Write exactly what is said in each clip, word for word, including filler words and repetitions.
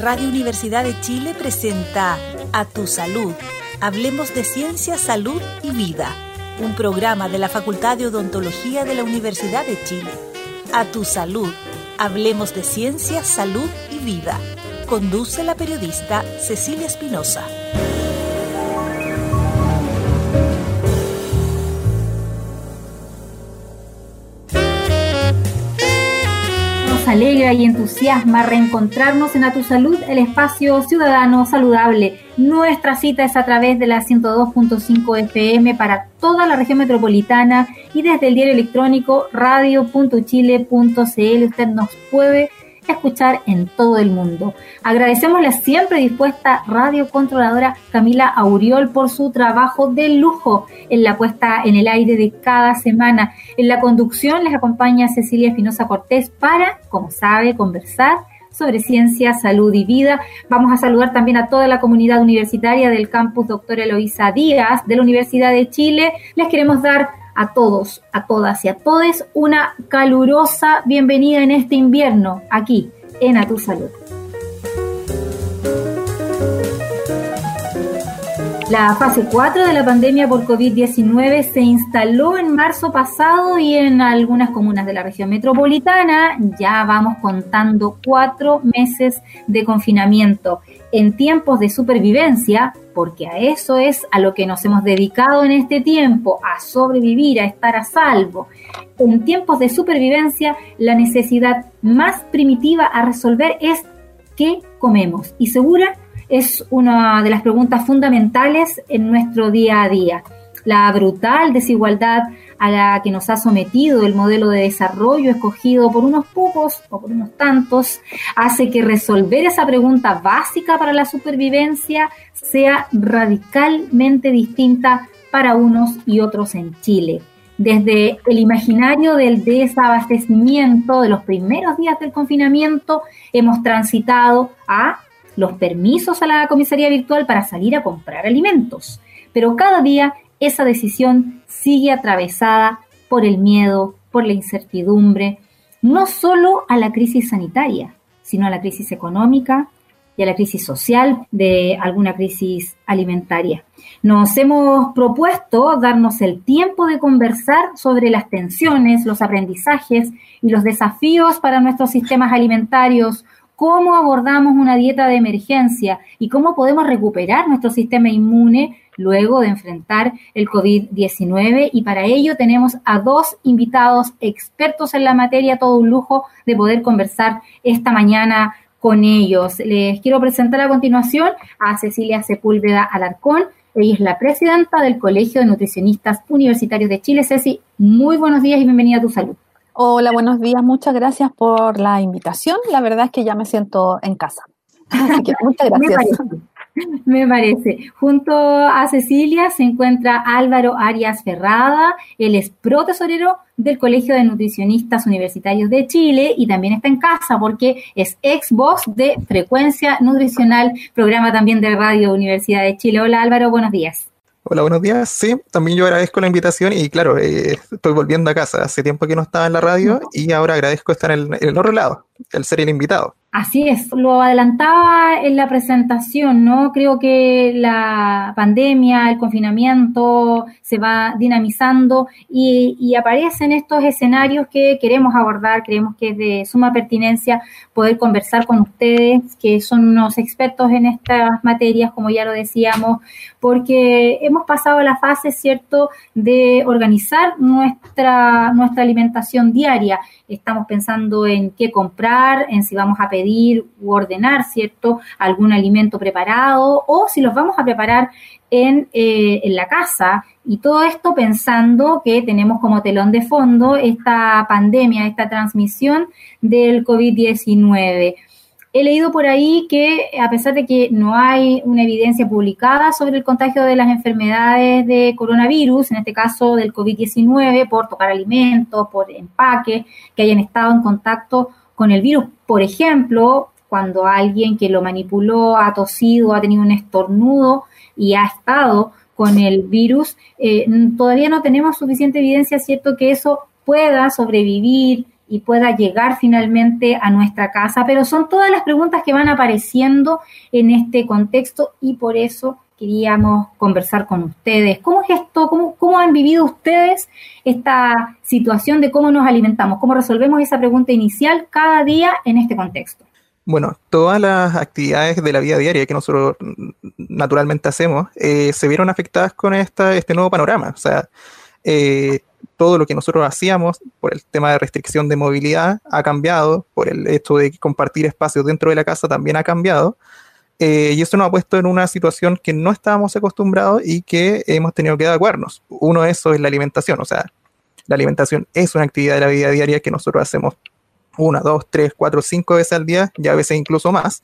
Radio Universidad de Chile presenta A Tu Salud. Hablemos de ciencia, salud y vida. Un programa de la Facultad de Odontología de la Universidad de Chile. A Tu Salud. Hablemos de ciencia, salud y vida. Conduce la periodista Cecilia Espinosa. Alegra y entusiasma reencontrarnos en A Tu Salud, el espacio ciudadano saludable. Nuestra cita es a través de la ciento dos punto cinco F M para toda la región metropolitana y desde el diario electrónico radio punto chile punto c l. Usted nos puede escuchar en todo el mundo. Agradecemos la siempre dispuesta radiocontroladora Camila Auriol por su trabajo de lujo en la puesta en el aire de cada semana. En la conducción les acompaña Cecilia Espinosa Cortés para, como sabe, conversar sobre ciencia, salud y vida. Vamos a saludar también a toda la comunidad universitaria del campus Doctora Eloísa Díaz de la Universidad de Chile. Les queremos dar a todos, a todas y a todes una calurosa bienvenida en este invierno, aquí en A Tu Salud. La fase cuatro de la pandemia por covid diecinueve se instaló en marzo pasado y en algunas comunas de la región metropolitana ya vamos contando cuatro meses de confinamiento. En tiempos de supervivencia, porque a eso es a lo que nos hemos dedicado en este tiempo, a sobrevivir, a estar a salvo. En tiempos de supervivencia, la necesidad más primitiva a resolver es ¿qué comemos? Y segura es una de las preguntas fundamentales en nuestro día a día. La brutal desigualdad a la que nos ha sometido el modelo de desarrollo escogido por unos pocos o por unos tantos hace que resolver esa pregunta básica para la supervivencia sea radicalmente distinta para unos y otros en Chile. Desde el imaginario del desabastecimiento de los primeros días del confinamiento hemos transitado a los permisos a la comisaría virtual para salir a comprar alimentos. Pero cada día esa decisión sigue atravesada por el miedo, por la incertidumbre, no solo a la crisis sanitaria, sino a la crisis económica y a la crisis social de alguna crisis alimentaria. Nos hemos propuesto darnos el tiempo de conversar sobre las tensiones, los aprendizajes y los desafíos para nuestros sistemas alimentarios, cómo abordamos una dieta de emergencia y cómo podemos recuperar nuestro sistema inmune luego de enfrentar el covid diecinueve, y para ello tenemos a dos invitados expertos en la materia, todo un lujo de poder conversar esta mañana con ellos. Les quiero presentar a continuación a Cecilia Sepúlveda Alarcón. Ella es la presidenta del Colegio de Nutricionistas Universitarios de Chile. Ceci, muy buenos días y bienvenida a Tu Salud. Hola, buenos días, muchas gracias por la invitación. La verdad es que ya me siento en casa. Así que muchas gracias. Me parece. Junto a Cecilia se encuentra Álvaro Arias Ferrada. Él es protesorero del Colegio de Nutricionistas Universitarios de Chile y también está en casa porque es ex voz de Frecuencia Nutricional, programa también de Radio Universidad de Chile. Hola Álvaro, buenos días. Hola, buenos días. Sí, también yo agradezco la invitación y claro, eh, estoy volviendo a casa. Hace tiempo que no estaba en la radio y ahora agradezco estar en el, en el otro lado, el ser el invitado. Así es, lo adelantaba en la presentación, ¿no? Creo que la pandemia, el confinamiento se va dinamizando y, y aparecen estos escenarios que queremos abordar. Creemos que es de suma pertinencia poder conversar con ustedes, que son unos expertos en estas materias, como ya lo decíamos, porque hemos pasado la fase, ¿cierto?, de organizar nuestra, nuestra alimentación diaria. Estamos pensando en qué comprar, en si vamos a pedir u ordenar, ¿cierto?, algún alimento preparado o si los vamos a preparar en, eh, en la casa. Y todo esto pensando que tenemos como telón de fondo esta pandemia, esta transmisión del covid diecinueve. He leído por ahí que a pesar de que no hay una evidencia publicada sobre el contagio de las enfermedades de coronavirus, en este caso del covid diecinueve, por tocar alimentos, por empaque, que hayan estado en contacto con el virus, por ejemplo, cuando alguien que lo manipuló ha tosido, ha tenido un estornudo y ha estado con el virus, eh, todavía no tenemos suficiente evidencia, ¿cierto?, que eso pueda sobrevivir y pueda llegar finalmente a nuestra casa. Pero son todas las preguntas que van apareciendo en este contexto y por eso queríamos conversar con ustedes. ¿Cómo es esto? ¿Cómo, cómo han vivido ustedes esta situación de cómo nos alimentamos? ¿Cómo resolvemos esa pregunta inicial cada día en este contexto? Bueno, todas las actividades de la vida diaria que nosotros naturalmente hacemos eh, se vieron afectadas con esta, este nuevo panorama. O sea, eh, todo lo que nosotros hacíamos por el tema de restricción de movilidad ha cambiado, por el hecho de compartir espacios dentro de la casa también ha cambiado. Eh, y eso nos ha puesto en una situación que no estábamos acostumbrados y que hemos tenido que adecuarnos. Uno de esos es la alimentación, o sea, la alimentación es una actividad de la vida diaria que nosotros hacemos una, dos, tres, cuatro, cinco veces al día, y a veces incluso más.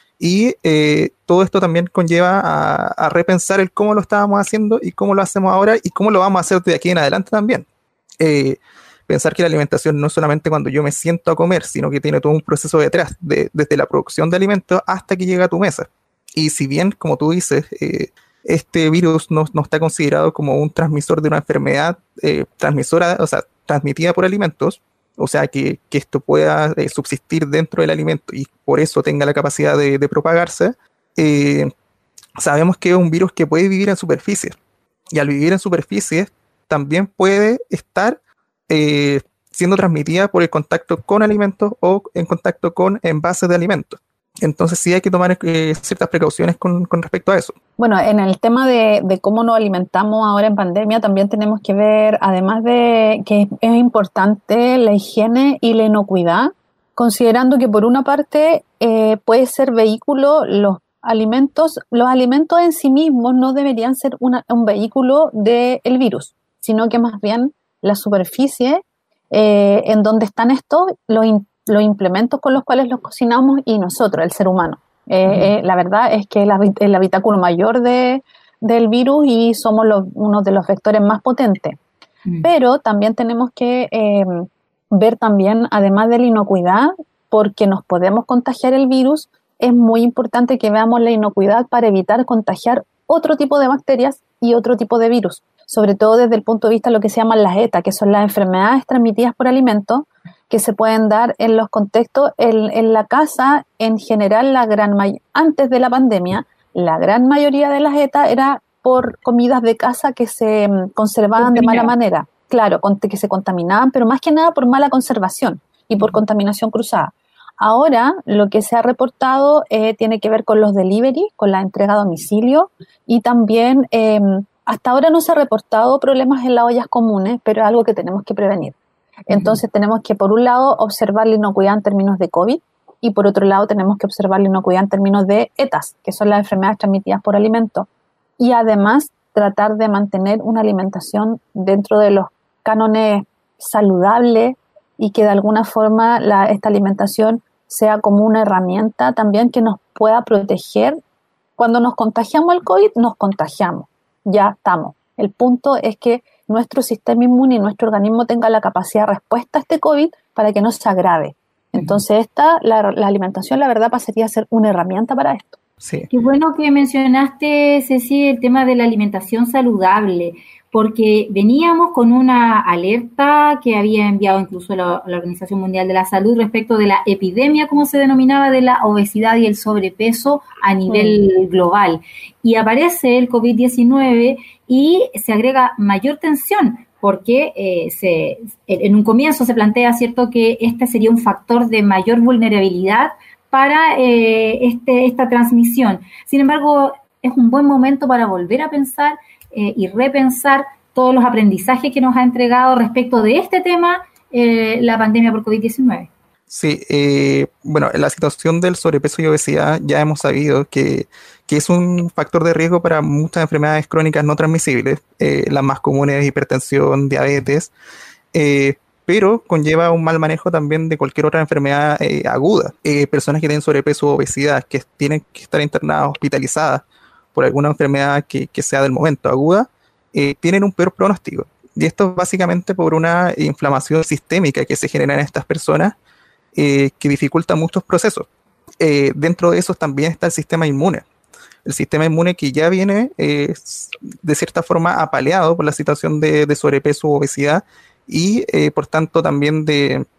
Y eh, todo esto también conlleva a, a repensar el cómo lo estábamos haciendo y cómo lo hacemos ahora y cómo lo vamos a hacer de aquí en adelante también. Eh, pensar que la alimentación no es solamente cuando yo me siento a comer, sino que tiene todo un proceso detrás, de, desde la producción de alimentos hasta que llega a tu mesa. Y si bien, como tú dices, eh, este virus no, no está considerado como un transmisor de una enfermedad eh, transmisora, o sea, transmitida por alimentos, o sea, que, que esto pueda eh, subsistir dentro del alimento y por eso tenga la capacidad de, de propagarse, eh, sabemos que es un virus que puede vivir en superficie. Y al vivir en superficie, también puede estar Eh, siendo transmitida por el contacto con alimentos o en contacto con envases de alimentos. Entonces sí hay que tomar eh, ciertas precauciones con, con respecto a eso. Bueno, en el tema de, de cómo nos alimentamos ahora en pandemia, también tenemos que ver, además de que es importante la higiene y la inocuidad, considerando que por una parte eh, puede ser vehículo los alimentos, los alimentos en sí mismos no deberían ser una, un vehículo del virus, sino que más bien la superficie eh, en donde están estos, los, in, los implementos con los cuales los cocinamos y nosotros, el ser humano. Eh, uh-huh. eh, la verdad es que es el, el habitáculo mayor de, del virus y somos los, uno de los vectores más potentes. Uh-huh. Pero también tenemos que eh, ver también, además de la inocuidad, porque nos podemos contagiar el virus, es muy importante que veamos la inocuidad para evitar contagiar otro tipo de bacterias y otro tipo de virus. Sobre todo desde el punto de vista de lo que se llaman las E T A, que son las enfermedades transmitidas por alimentos, que se pueden dar en los contextos, en, en la casa, en general, la gran may- antes de la pandemia, la gran mayoría de las E T A era por comidas de casa que se um, conservaban de mala manera. Claro, con, que se contaminaban, pero más que nada por mala conservación y por contaminación cruzada. Ahora, lo que se ha reportado eh, tiene que ver con los delivery, con la entrega a domicilio y también... Eh, Hasta ahora no se ha reportado problemas en las ollas comunes, pero es algo que tenemos que prevenir. Entonces uh-huh. tenemos que, por un lado, observar la inocuidad en términos de COVID y, por otro lado, tenemos que observar la inocuidad en términos de E T As, que son las enfermedades transmitidas por alimentos. Y, además, tratar de mantener una alimentación dentro de los cánones saludables y que, de alguna forma, la, esta alimentación sea como una herramienta también que nos pueda proteger. Cuando nos contagiamos al COVID, nos contagiamos. Ya estamos. El punto es que nuestro sistema inmune y nuestro organismo tenga la capacidad de respuesta a este COVID para que no se agrave. Entonces, esta, la, la alimentación, la verdad, pasaría a ser una herramienta para esto. Sí. Qué bueno que mencionaste, Ceci, el tema de la alimentación saludable, porque veníamos con una alerta que había enviado incluso la, la Organización Mundial de la Salud respecto de la epidemia, como se denominaba, de la obesidad y el sobrepeso a nivel mm. global. Y aparece el COVID diecinueve y se agrega mayor tensión, porque eh, se, en un comienzo se plantea, ¿cierto?, que este sería un factor de mayor vulnerabilidad para eh, este, esta transmisión. Sin embargo, es un buen momento para volver a pensar eh, y repensar todos los aprendizajes que nos ha entregado respecto de este tema eh, la pandemia por COVID diecinueve. Sí, eh, bueno, la situación del sobrepeso y obesidad ya hemos sabido que, que es un factor de riesgo para muchas enfermedades crónicas no transmisibles, eh, las más comunes, hipertensión, diabetes, eh, pero conlleva un mal manejo también de cualquier otra enfermedad eh, aguda. Eh, personas que tienen sobrepeso o obesidad, que tienen que estar internadas, hospitalizadas por alguna enfermedad que, que sea del momento aguda, eh, tienen un peor pronóstico. Y esto es básicamente por una inflamación sistémica que se genera en estas personas, eh, que dificulta muchos procesos. Eh, dentro de eso también está el sistema inmune. El sistema inmune que ya viene eh, de cierta forma apaleado por la situación de, de sobrepeso u obesidad, y eh, por tanto también de,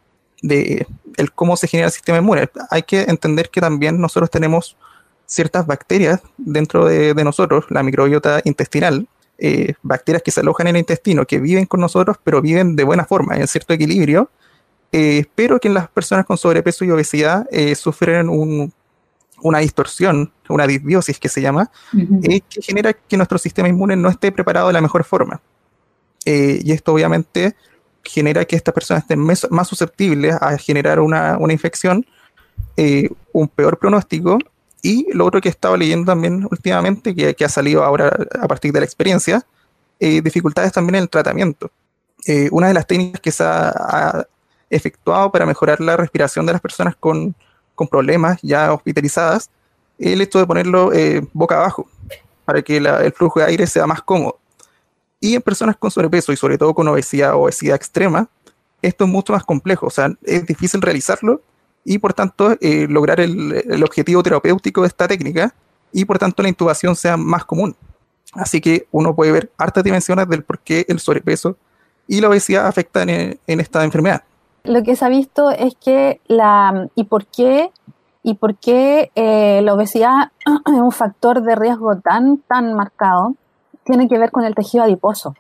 de el cómo se genera el sistema inmune. Hay que entender que también nosotros tenemos ciertas bacterias dentro de, de nosotros, la microbiota intestinal, eh, bacterias que se alojan en el intestino, que viven con nosotros, pero viven de buena forma, en cierto equilibrio, eh, pero que en las personas con sobrepeso y obesidad eh, sufren un, una distorsión, una disbiosis que se llama, uh-huh. eh, que genera que nuestro sistema inmune no esté preparado de la mejor forma. Eh, y esto obviamente genera que estas personas estén mes, más susceptibles a generar una, una infección, eh, un peor pronóstico. Y lo otro que he estado leyendo también últimamente, que, que ha salido ahora a partir de la experiencia, eh, dificultades también en el tratamiento. Eh, una de las técnicas que se ha, ha efectuado para mejorar la respiración de las personas con, con problemas ya hospitalizadas, es el hecho de ponerlo eh, boca abajo, para que la, el flujo de aire sea más cómodo. Y en personas con sobrepeso y sobre todo con obesidad o obesidad extrema, esto es mucho más complejo, o sea, es difícil realizarlo, y por tanto eh, lograr el, el objetivo terapéutico de esta técnica, y por tanto la intubación sea más común. Así que uno puede ver hartas dimensiones del por qué el sobrepeso y la obesidad afectan en, en esta enfermedad. Lo que se ha visto es que la y por qué y por qué eh, la obesidad es un factor de riesgo tan tan marcado, tiene que ver con el tejido adiposo.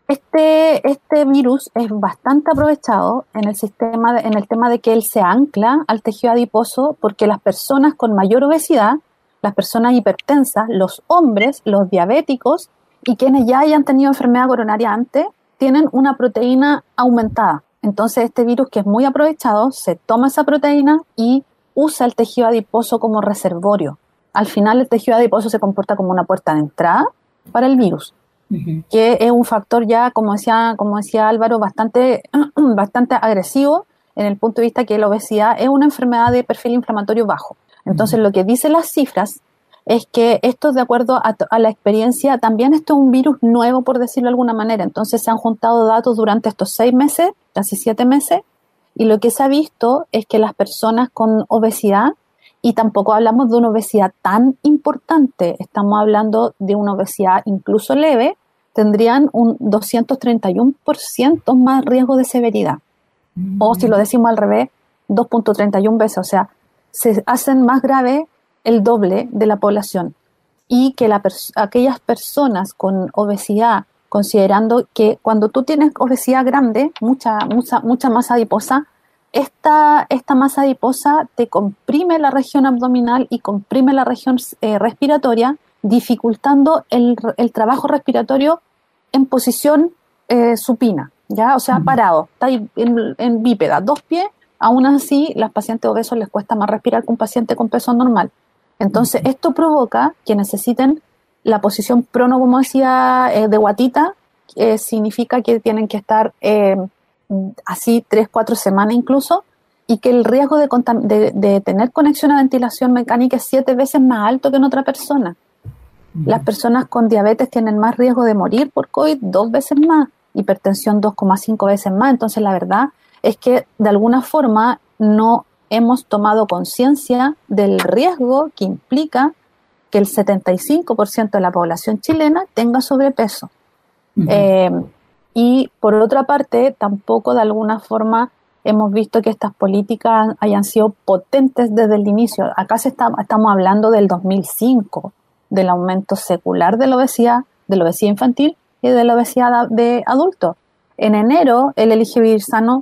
Este, este virus es bastante aprovechado en el sistema, de, en el tema de que él se ancla al tejido adiposo, porque las personas con mayor obesidad, las personas hipertensas, los hombres, los diabéticos y quienes ya hayan tenido enfermedad coronaria antes, tienen una proteína aumentada. Entonces este virus, que es muy aprovechado, se toma esa proteína y usa el tejido adiposo como reservorio. Al final el tejido adiposo se comporta como una puerta de entrada para el virus. Uh-huh. Que es un factor ya, como decía, como decía Álvaro, bastante, bastante agresivo en el punto de vista que la obesidad es una enfermedad de perfil inflamatorio bajo. Entonces, uh-huh. lo que dicen las cifras es que esto, de acuerdo a, a la experiencia, también esto es un virus nuevo, por decirlo de alguna manera. Entonces se han juntado datos durante estos seis meses, casi siete meses, y lo que se ha visto es que las personas con obesidad, y tampoco hablamos de una obesidad tan importante, estamos hablando de una obesidad incluso leve, tendrían un doscientos treinta y uno por ciento más riesgo de severidad. Mm-hmm. O si lo decimos al revés, dos punto treinta y uno veces, o sea, se hacen más grave el doble de la población. Y que la pers- aquellas personas con obesidad, considerando que cuando tú tienes obesidad grande, mucha, mucha, mucha masa adiposa, Esta, esta masa adiposa te comprime la región abdominal y comprime la región eh, respiratoria, dificultando el, el trabajo respiratorio en posición eh, supina, ¿ya? O sea, uh-huh. parado, está ahí en, en bípeda, dos pies. Aún así, las pacientes obesos les cuesta más respirar que un paciente con peso normal. Entonces, uh-huh. esto provoca que necesiten la posición prono, como decía, eh, de guatita, eh, significa que tienen que estar... Eh, así tres, cuatro semanas incluso, y que el riesgo de, contam- de, de tener conexión a ventilación mecánica es siete veces más alto que en otra persona. Mm. Las personas con diabetes tienen más riesgo de morir por COVID, dos veces más, hipertensión dos coma cinco veces más. Entonces la verdad es que de alguna forma no hemos tomado conciencia del riesgo que implica que el setenta y cinco por ciento de la población chilena tenga sobrepeso. Mm-hmm. Eh, Y por otra parte, tampoco de alguna forma hemos visto que estas políticas hayan sido potentes desde el inicio. Acá se está, estamos hablando del dos mil cinco, del aumento secular de la obesidad, de la obesidad infantil y de la obesidad de adultos. En enero, el Elige Vivir Sano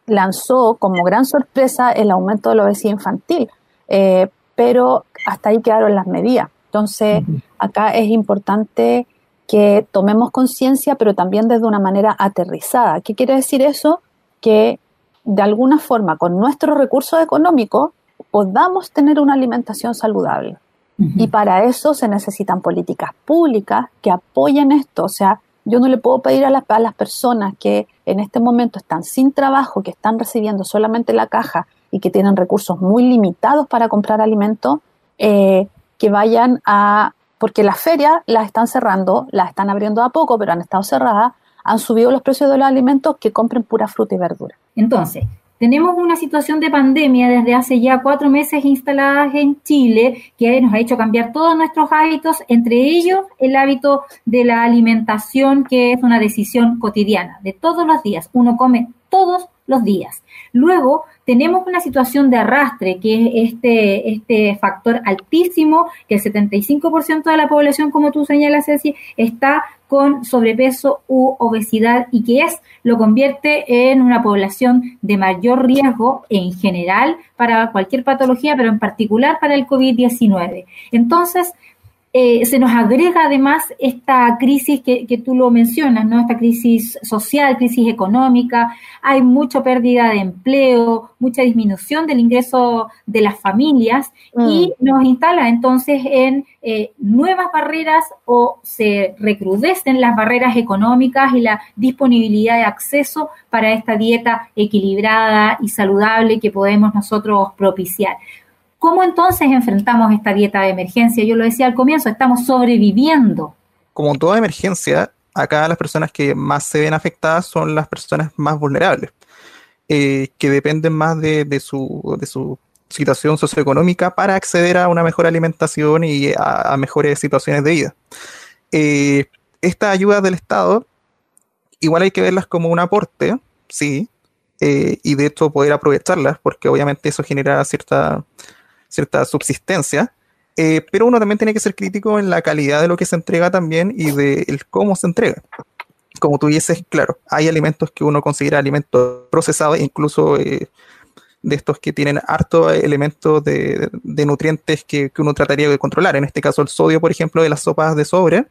lanzó como gran sorpresa el aumento de la obesidad infantil, eh, pero hasta ahí quedaron las medidas. Entonces, acá es importante que tomemos conciencia, pero también desde una manera aterrizada. ¿Qué quiere decir eso? Que de alguna forma, con nuestros recursos económicos, podamos tener una alimentación saludable. Uh-huh. Y para eso se necesitan políticas públicas que apoyen esto. O sea, yo no le puedo pedir a las, a las personas que en este momento están sin trabajo, que están recibiendo solamente la caja y que tienen recursos muy limitados para comprar alimentos, eh, que vayan a... porque las ferias las están cerrando, las están abriendo a poco, pero han estado cerradas, han subido los precios de los alimentos, que compren pura fruta y verdura. Entonces, tenemos una situación de pandemia desde hace ya cuatro meses instaladas en Chile, que nos ha hecho cambiar todos nuestros hábitos, entre ellos el hábito de la alimentación, que es una decisión cotidiana, de todos los días. Uno come todos los días. Luego tenemos una situación de arrastre, que es este, este factor altísimo, que el setenta y cinco por ciento de la población, como tú señalas, Ceci, está con sobrepeso u obesidad y que es lo convierte en una población de mayor riesgo en general para cualquier patología, pero en particular para el COVID diecinueve. Entonces, Eh, se nos agrega además esta crisis que, que tú lo mencionas, ¿no? Esta crisis social, crisis económica, hay mucha pérdida de empleo, mucha disminución del ingreso de las familias mm. y nos instala entonces en eh, nuevas barreras o se recrudecen las barreras económicas y la disponibilidad de acceso para esta dieta equilibrada y saludable que podemos nosotros propiciar. ¿Cómo entonces enfrentamos esta dieta de emergencia? Yo lo decía al comienzo, estamos sobreviviendo. Como en toda emergencia, acá las personas que más se ven afectadas son las personas más vulnerables, eh, que dependen más de, de, su, de su situación socioeconómica para acceder a una mejor alimentación y a, a mejores situaciones de vida. Eh, estas ayudas del Estado, igual hay que verlas como un aporte, sí, eh, y de hecho poder aprovecharlas, porque obviamente eso genera cierta... cierta subsistencia, eh, pero uno también tiene que ser crítico en la calidad de lo que se entrega también y de el cómo se entrega. Como tú dices, claro, hay alimentos que uno considera alimentos procesados, incluso eh, de estos que tienen hartos elementos de, de nutrientes que, que uno trataría de controlar, en este caso el sodio, por ejemplo, de las sopas de sobre,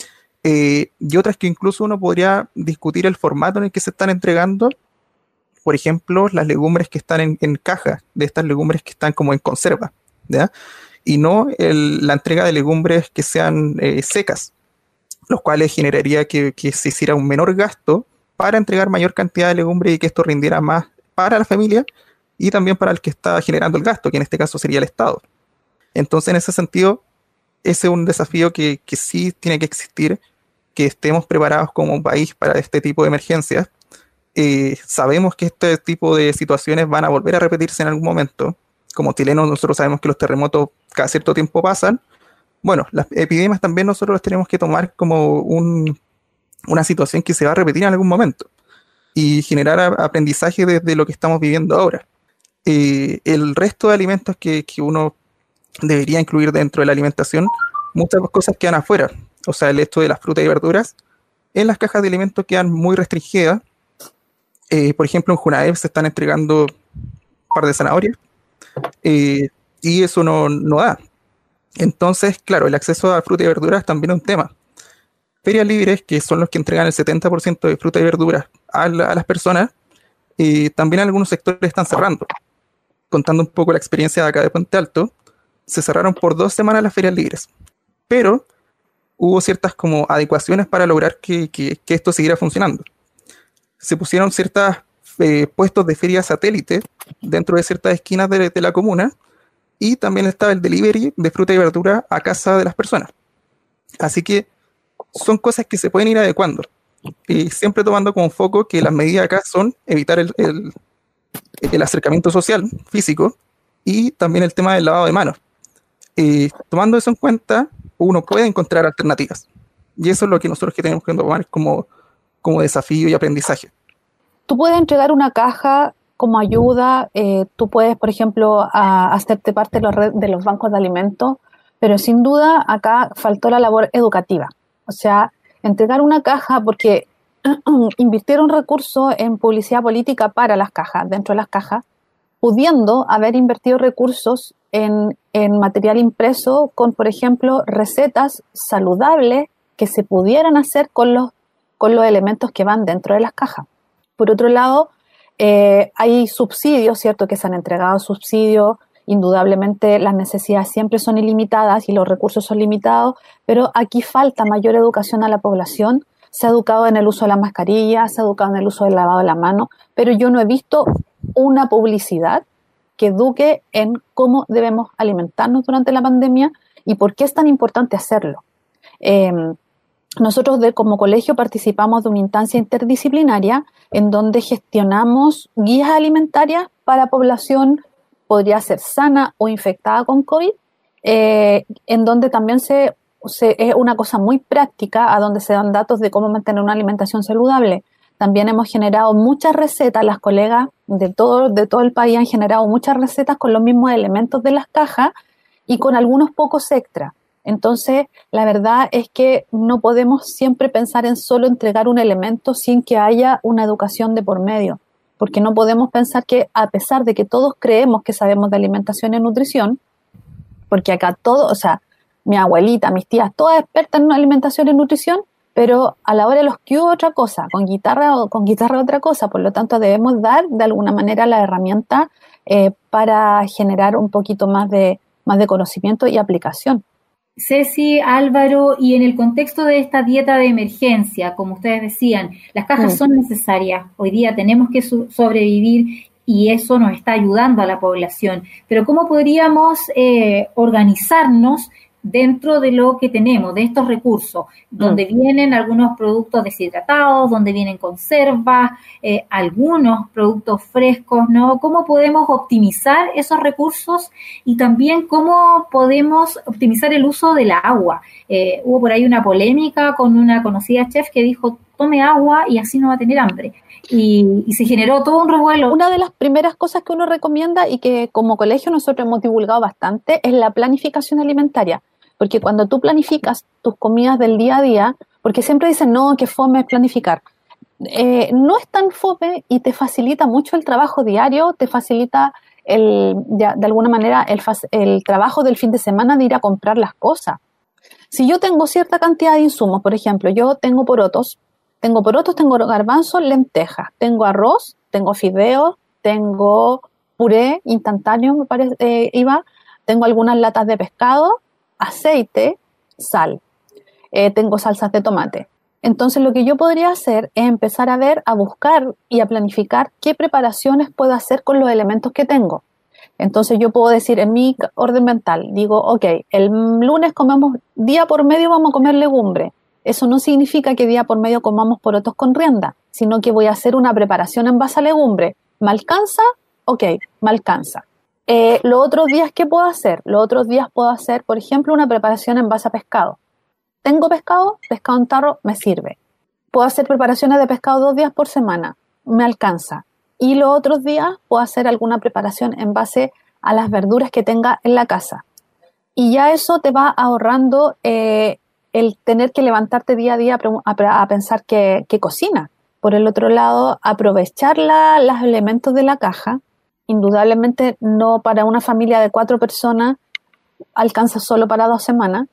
eh, y otras que incluso uno podría discutir el formato en el que se están entregando. Por ejemplo, las legumbres que están en, en caja, de estas legumbres que están como en conserva, ¿ya? Y no el, la entrega de legumbres que sean eh, secas, los cuales generaría que, que se hiciera un menor gasto para entregar mayor cantidad de legumbres y que esto rindiera más para la familia y también para el que está generando el gasto, que en este caso sería el Estado. Entonces, en ese sentido, ese es un desafío que, que sí tiene que existir, que estemos preparados como país para este tipo de emergencias. Eh, sabemos que este tipo de situaciones van a volver a repetirse en algún momento. Como chilenos nosotros sabemos que los terremotos cada cierto tiempo pasan. Bueno, las epidemias también nosotros las tenemos que tomar como un, una situación que se va a repetir en algún momento y generar a, aprendizaje desde lo que estamos viviendo ahora. Eh, el resto de alimentos que, que uno debería incluir dentro de la alimentación, muchas cosas quedan afuera. O sea, el hecho de las frutas y verduras en las cajas de alimentos quedan muy restringidas. Eh, por ejemplo, en Junaep se están entregando un par de zanahorias eh, y eso no, no da. Entonces, claro, el acceso a fruta y verduras también es un tema. Ferias libres, que son los que entregan el setenta por ciento de fruta y verduras a, la, a las personas, eh, también algunos sectores están cerrando. Contando un poco la experiencia de acá de Puente Alto, se cerraron por dos semanas las ferias libres, pero hubo ciertas como adecuaciones para lograr que, que, que esto siguiera funcionando. Se pusieron ciertos eh, puestos de feria satélite dentro de ciertas esquinas de, de la comuna y también estaba el delivery de fruta y verdura a casa de las personas. Así que son cosas que se pueden ir adecuando y siempre tomando como foco que las medidas acá son evitar el, el, el acercamiento social, físico y también el tema del lavado de manos. Eh, tomando eso en cuenta, uno puede encontrar alternativas y eso es lo que nosotros que tenemos que tomar como como desafío y aprendizaje. Tú puedes entregar una caja como ayuda, eh, tú puedes, por ejemplo, a, hacerte parte de los, red, de los bancos de alimentos, pero sin duda acá faltó la labor educativa. O sea, entregar una caja porque invirtieron recursos en publicidad política para las cajas, dentro de las cajas, pudiendo haber invertido recursos en, en material impreso con, por ejemplo, recetas saludables que se pudieran hacer con los con los elementos que van dentro de las cajas. Por otro lado, eh, hay subsidios, ¿cierto?, que se han entregado subsidios, indudablemente las necesidades siempre son ilimitadas y los recursos son limitados, pero aquí falta mayor educación a la población. Se ha educado en el uso de la mascarilla, se ha educado en el uso del lavado de la mano, pero yo no he visto una publicidad que eduque en cómo debemos alimentarnos durante la pandemia y por qué es tan importante hacerlo. Eh, Nosotros de, como colegio participamos de una instancia interdisciplinaria en donde gestionamos guías alimentarias para población, podría ser sana o infectada con COVID, eh, en donde también se, se, es una cosa muy práctica, a donde se dan datos de cómo mantener una alimentación saludable. también hemos generado muchas recetas, las colegas de todo, de todo el país han generado muchas recetas con los mismos elementos de las cajas y con algunos pocos extras. Entonces, la verdad es que no podemos siempre pensar en solo entregar un elemento sin que haya una educación de por medio, porque no podemos pensar que, a pesar de que todos creemos que sabemos de alimentación y nutrición, porque acá todo, o sea, mi abuelita, mis tías, todas expertas en alimentación y nutrición, pero a la hora de los que hubo otra cosa, con guitarra o con guitarra otra cosa, por lo tanto debemos dar de alguna manera la herramienta eh, para generar un poquito más de, más de conocimiento y aplicación. Ceci, Álvaro, y en el contexto de esta dieta de emergencia, como ustedes decían, las cajas mm. son necesarias, hoy día tenemos que su- sobrevivir y eso nos está ayudando a la población, pero ¿cómo podríamos eh, organizarnos dentro de lo que tenemos, de estos recursos, donde mm. vienen algunos productos deshidratados, donde vienen conservas, eh, algunos productos frescos, ¿no? ¿Cómo podemos optimizar esos recursos y también cómo podemos optimizar el uso del agua? Eh, hubo por ahí una polémica con una conocida chef que dijo, tome agua y así no va a tener hambre. Y, y se generó todo un revuelo. Una de las primeras cosas que uno recomienda y que como colegio nosotros hemos divulgado bastante es la planificación alimentaria. Porque cuando tú planificas tus comidas del día a día, porque siempre dicen, no, que fome es planificar. Eh, no es tan fome y te facilita mucho el trabajo diario, te facilita el, de, de alguna manera el, el trabajo del fin de semana de ir a comprar las cosas. Si yo tengo cierta cantidad de insumos, por ejemplo, yo tengo porotos, tengo porotos, tengo garbanzos, lentejas, tengo arroz, tengo fideos, tengo puré instantáneo, me parece, eh, iba, tengo algunas latas de pescado, aceite, sal, eh, tengo salsas de tomate. Entonces lo que yo podría hacer es empezar a ver, a buscar y a planificar qué preparaciones puedo hacer con los elementos que tengo. Entonces yo puedo decir en mi orden mental, digo, ok, el lunes comemos, día por medio vamos a comer legumbre. Eso no significa que día por medio comamos porotos con rienda, sino que voy a hacer una preparación en base a legumbre. ¿Me alcanza? Ok, me alcanza. Eh, los otros días, ¿qué puedo hacer? Los otros días puedo hacer, por ejemplo, una preparación en base a pescado. ¿Tengo pescado? Pescado en tarro, me sirve. Puedo hacer preparaciones de pescado dos días por semana, me alcanza. Y los otros días puedo hacer alguna preparación en base a las verduras que tenga en la casa. Y ya eso te va ahorrando eh, el tener que levantarte día a día a, a, a pensar que, que cocina. Por el otro lado, aprovechar la, los elementos de la caja. Indudablemente no para una familia de cuatro personas alcanza solo para dos semanas.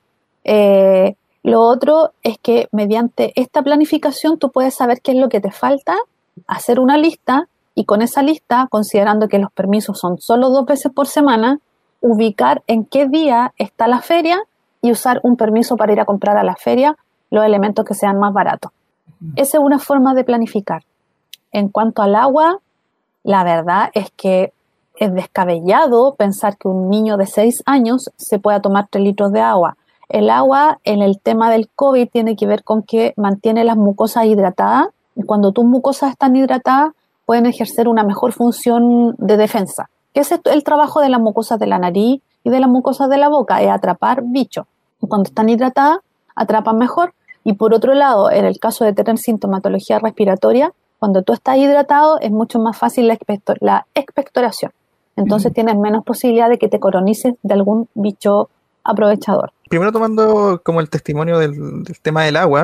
Eh, lo otro es que mediante esta planificación tú puedes saber qué es lo que te falta, hacer una lista y con esa lista, considerando que los permisos son solo dos veces por semana, ubicar en qué día está la feria y usar un permiso para ir a comprar a la feria los elementos que sean más baratos. Esa es una forma de planificar. En cuanto al agua, la verdad es que es descabellado pensar que un niño de seis años se pueda tomar tres litros de agua. El agua en el tema del COVID tiene que ver con que mantiene las mucosas hidratadas y cuando tus mucosas están hidratadas pueden ejercer una mejor función de defensa. ¿Qué es el trabajo de las mucosas de la nariz y de las mucosas de la boca? Es atrapar bichos. Y cuando están hidratadas, atrapan mejor. Y por otro lado, en el caso de tener sintomatología respiratoria, cuando tú estás hidratado es mucho más fácil la, expector- la expectoración. Entonces mm. tienes menos posibilidad de que te colonices de algún bicho aprovechador. Primero tomando como el testimonio del, del tema del agua,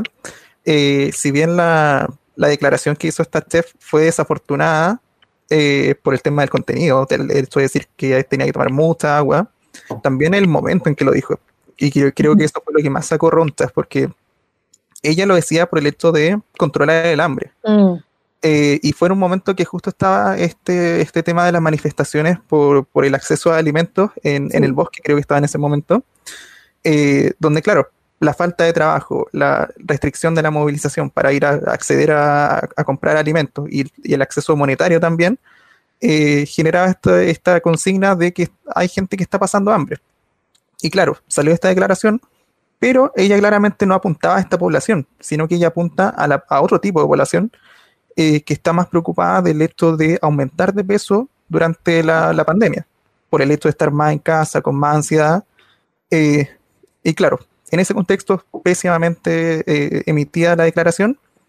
eh, si bien la, la declaración que hizo esta chef fue desafortunada eh, por el tema del contenido, el hecho de decir que tenía que tomar mucha agua, también el momento en que lo dijo. Y creo, creo que eso fue lo que más sacó ronchas, porque ella lo decía por el hecho de controlar el hambre. Mm. Eh, y fue en un momento que justo estaba este, este tema de las manifestaciones por, por el acceso a alimentos en, sí. en el bosque, creo que estaba en ese momento, eh, donde, claro, la falta de trabajo, la restricción de la movilización para ir a, a acceder a, a comprar alimentos y, y el acceso monetario también, eh, generaba esta, esta consigna de que hay gente que está pasando hambre. Y claro, salió esta declaración, pero ella claramente no apuntaba a esta población, sino que ella apunta a, la, a otro tipo de población eh, que está más preocupada del hecho de aumentar de peso durante la, la pandemia, por el hecho de estar más en casa, con más ansiedad. Eh, y claro, en ese contexto, pésimamente eh, emitida la declaración,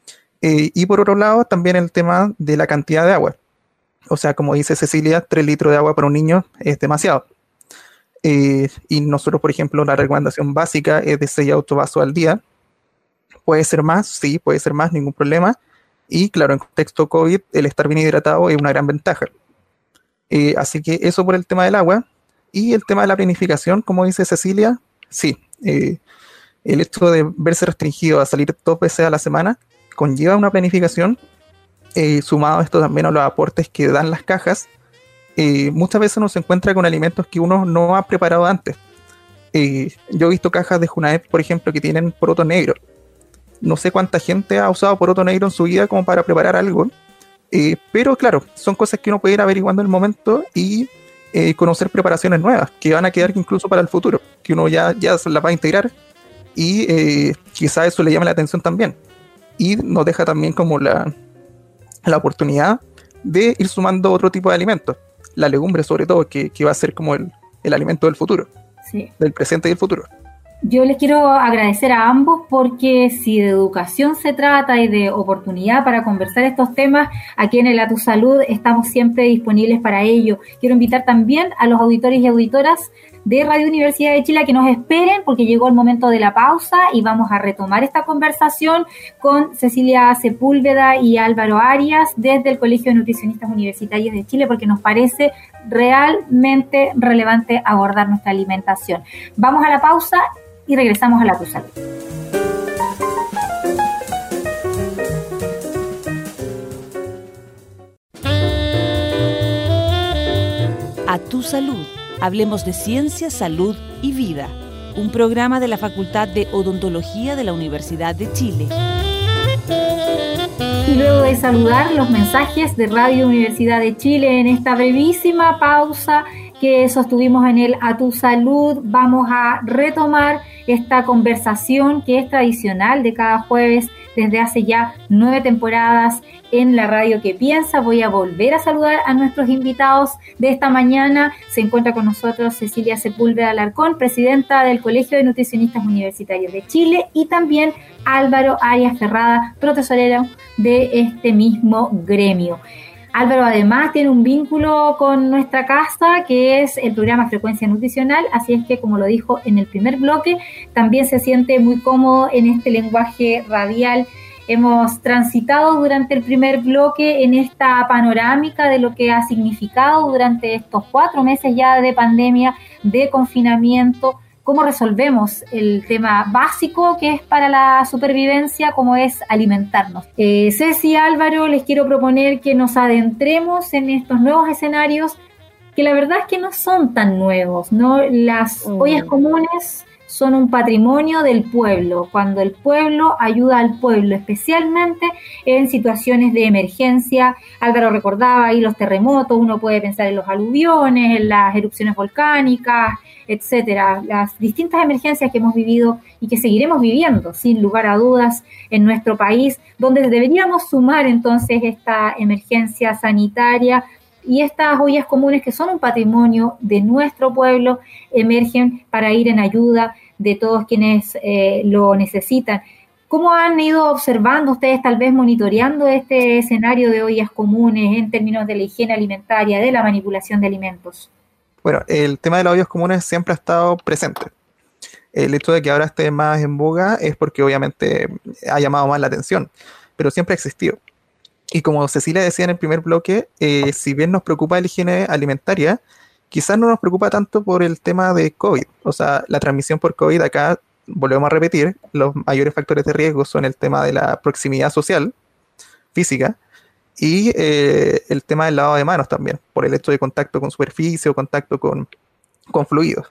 Eh, y por otro lado, también el tema de la cantidad de agua. O sea, como dice Cecilia, tres litros de agua para un niño es demasiado. Eh, y nosotros, por ejemplo, la recomendación básica es de seis autovasos al día. ¿Puede ser más? Sí, puede ser más, ningún problema. Y claro, en contexto COVID, el estar bien hidratado es una gran ventaja. Eh, así que eso por el tema del agua. Y el tema de la planificación, como dice Cecilia, sí. Eh, el hecho de verse restringido a salir dos veces a la semana conlleva una planificación. Eh, sumado esto también a los aportes que dan las cajas, eh, muchas veces uno se encuentra con alimentos que uno no ha preparado antes. Eh, yo he visto cajas de Junaep, por ejemplo, que tienen poroto negro. No sé cuánta gente ha usado poroto negro en su vida como para preparar algo, eh, pero claro, son cosas que uno puede ir averiguando en el momento y eh, conocer preparaciones nuevas que van a quedar incluso para el futuro, que uno ya, ya se las va a integrar y eh, quizá eso le llame la atención también. Y nos deja también como la la oportunidad de ir sumando otro tipo de alimentos, la legumbre sobre todo, que, que va a ser como el, el alimento del futuro, sí, del presente y del futuro. Yo les quiero agradecer a ambos porque si de educación se trata y de oportunidad para conversar estos temas, aquí en el A Tu Salud estamos siempre disponibles para ello. Quiero invitar también a los auditores y auditoras de Radio Universidad de Chile a que nos esperen porque llegó el momento de la pausa y vamos a retomar esta conversación con Cecilia Sepúlveda y Álvaro Arias desde el Colegio de Nutricionistas Universitarios de Chile porque nos parece realmente relevante abordar nuestra alimentación. Vamos a la pausa y regresamos a la Tu Salud. A Tu Salud. Hablemos de ciencia, salud y vida. Un programa de la Facultad de Odontología de la Universidad de Chile. Y luego de saludar los mensajes de Radio Universidad de Chile en esta brevísima pausa que sostuvimos en el A Tu Salud, vamos a retomar esta conversación que es tradicional de cada jueves desde hace ya nueve temporadas en la radio que piensa. Voy a volver a saludar a nuestros invitados de esta mañana. Se encuentra con nosotros Cecilia Sepúlveda Alarcón, presidenta del Colegio de Nutricionistas Universitarios de Chile, y también Álvaro Arias Ferrada, profesorero de este mismo gremio. Álvaro además tiene un vínculo con nuestra casa que es el programa Frecuencia Nutricional, así es que como lo dijo en el primer bloque, también se siente muy cómodo en este lenguaje radial. Hemos transitado durante el primer bloque en esta panorámica de lo que ha significado durante estos cuatro meses ya de pandemia, de confinamiento, cómo resolvemos el tema básico que es para la supervivencia, como es alimentarnos. Eh, Ceci, Álvaro, les quiero proponer que nos adentremos en estos nuevos escenarios que la verdad es que no son tan nuevos, ¿no? Las mm. ollas comunes son un patrimonio del pueblo, cuando el pueblo ayuda al pueblo, especialmente en situaciones de emergencia. Álvaro recordaba ahí los terremotos, uno puede pensar en los aluviones, en las erupciones volcánicas, etcétera, las distintas emergencias que hemos vivido y que seguiremos viviendo, sin lugar a dudas, en nuestro país, donde deberíamos sumar entonces esta emergencia sanitaria. Y estas ollas comunes, que son un patrimonio de nuestro pueblo, emergen para ir en ayuda de todos quienes eh, lo necesitan. ¿Cómo han ido observando ustedes, tal vez monitoreando este escenario de ollas comunes en términos de la higiene alimentaria, de la manipulación de alimentos? Bueno, el tema de las ollas comunes siempre ha estado presente. El hecho de que ahora esté más en boga es porque obviamente ha llamado más la atención, pero siempre ha existido. Y como Cecilia decía en el primer bloque, eh, si bien nos preocupa la higiene alimentaria, quizás no nos preocupa tanto por el tema de COVID. O sea, la transmisión por COVID acá, volvemos a repetir, los mayores factores de riesgo son el tema de la proximidad social, física, y eh, el tema del lavado de manos también, por el hecho de contacto con superficie o contacto con, con fluidos.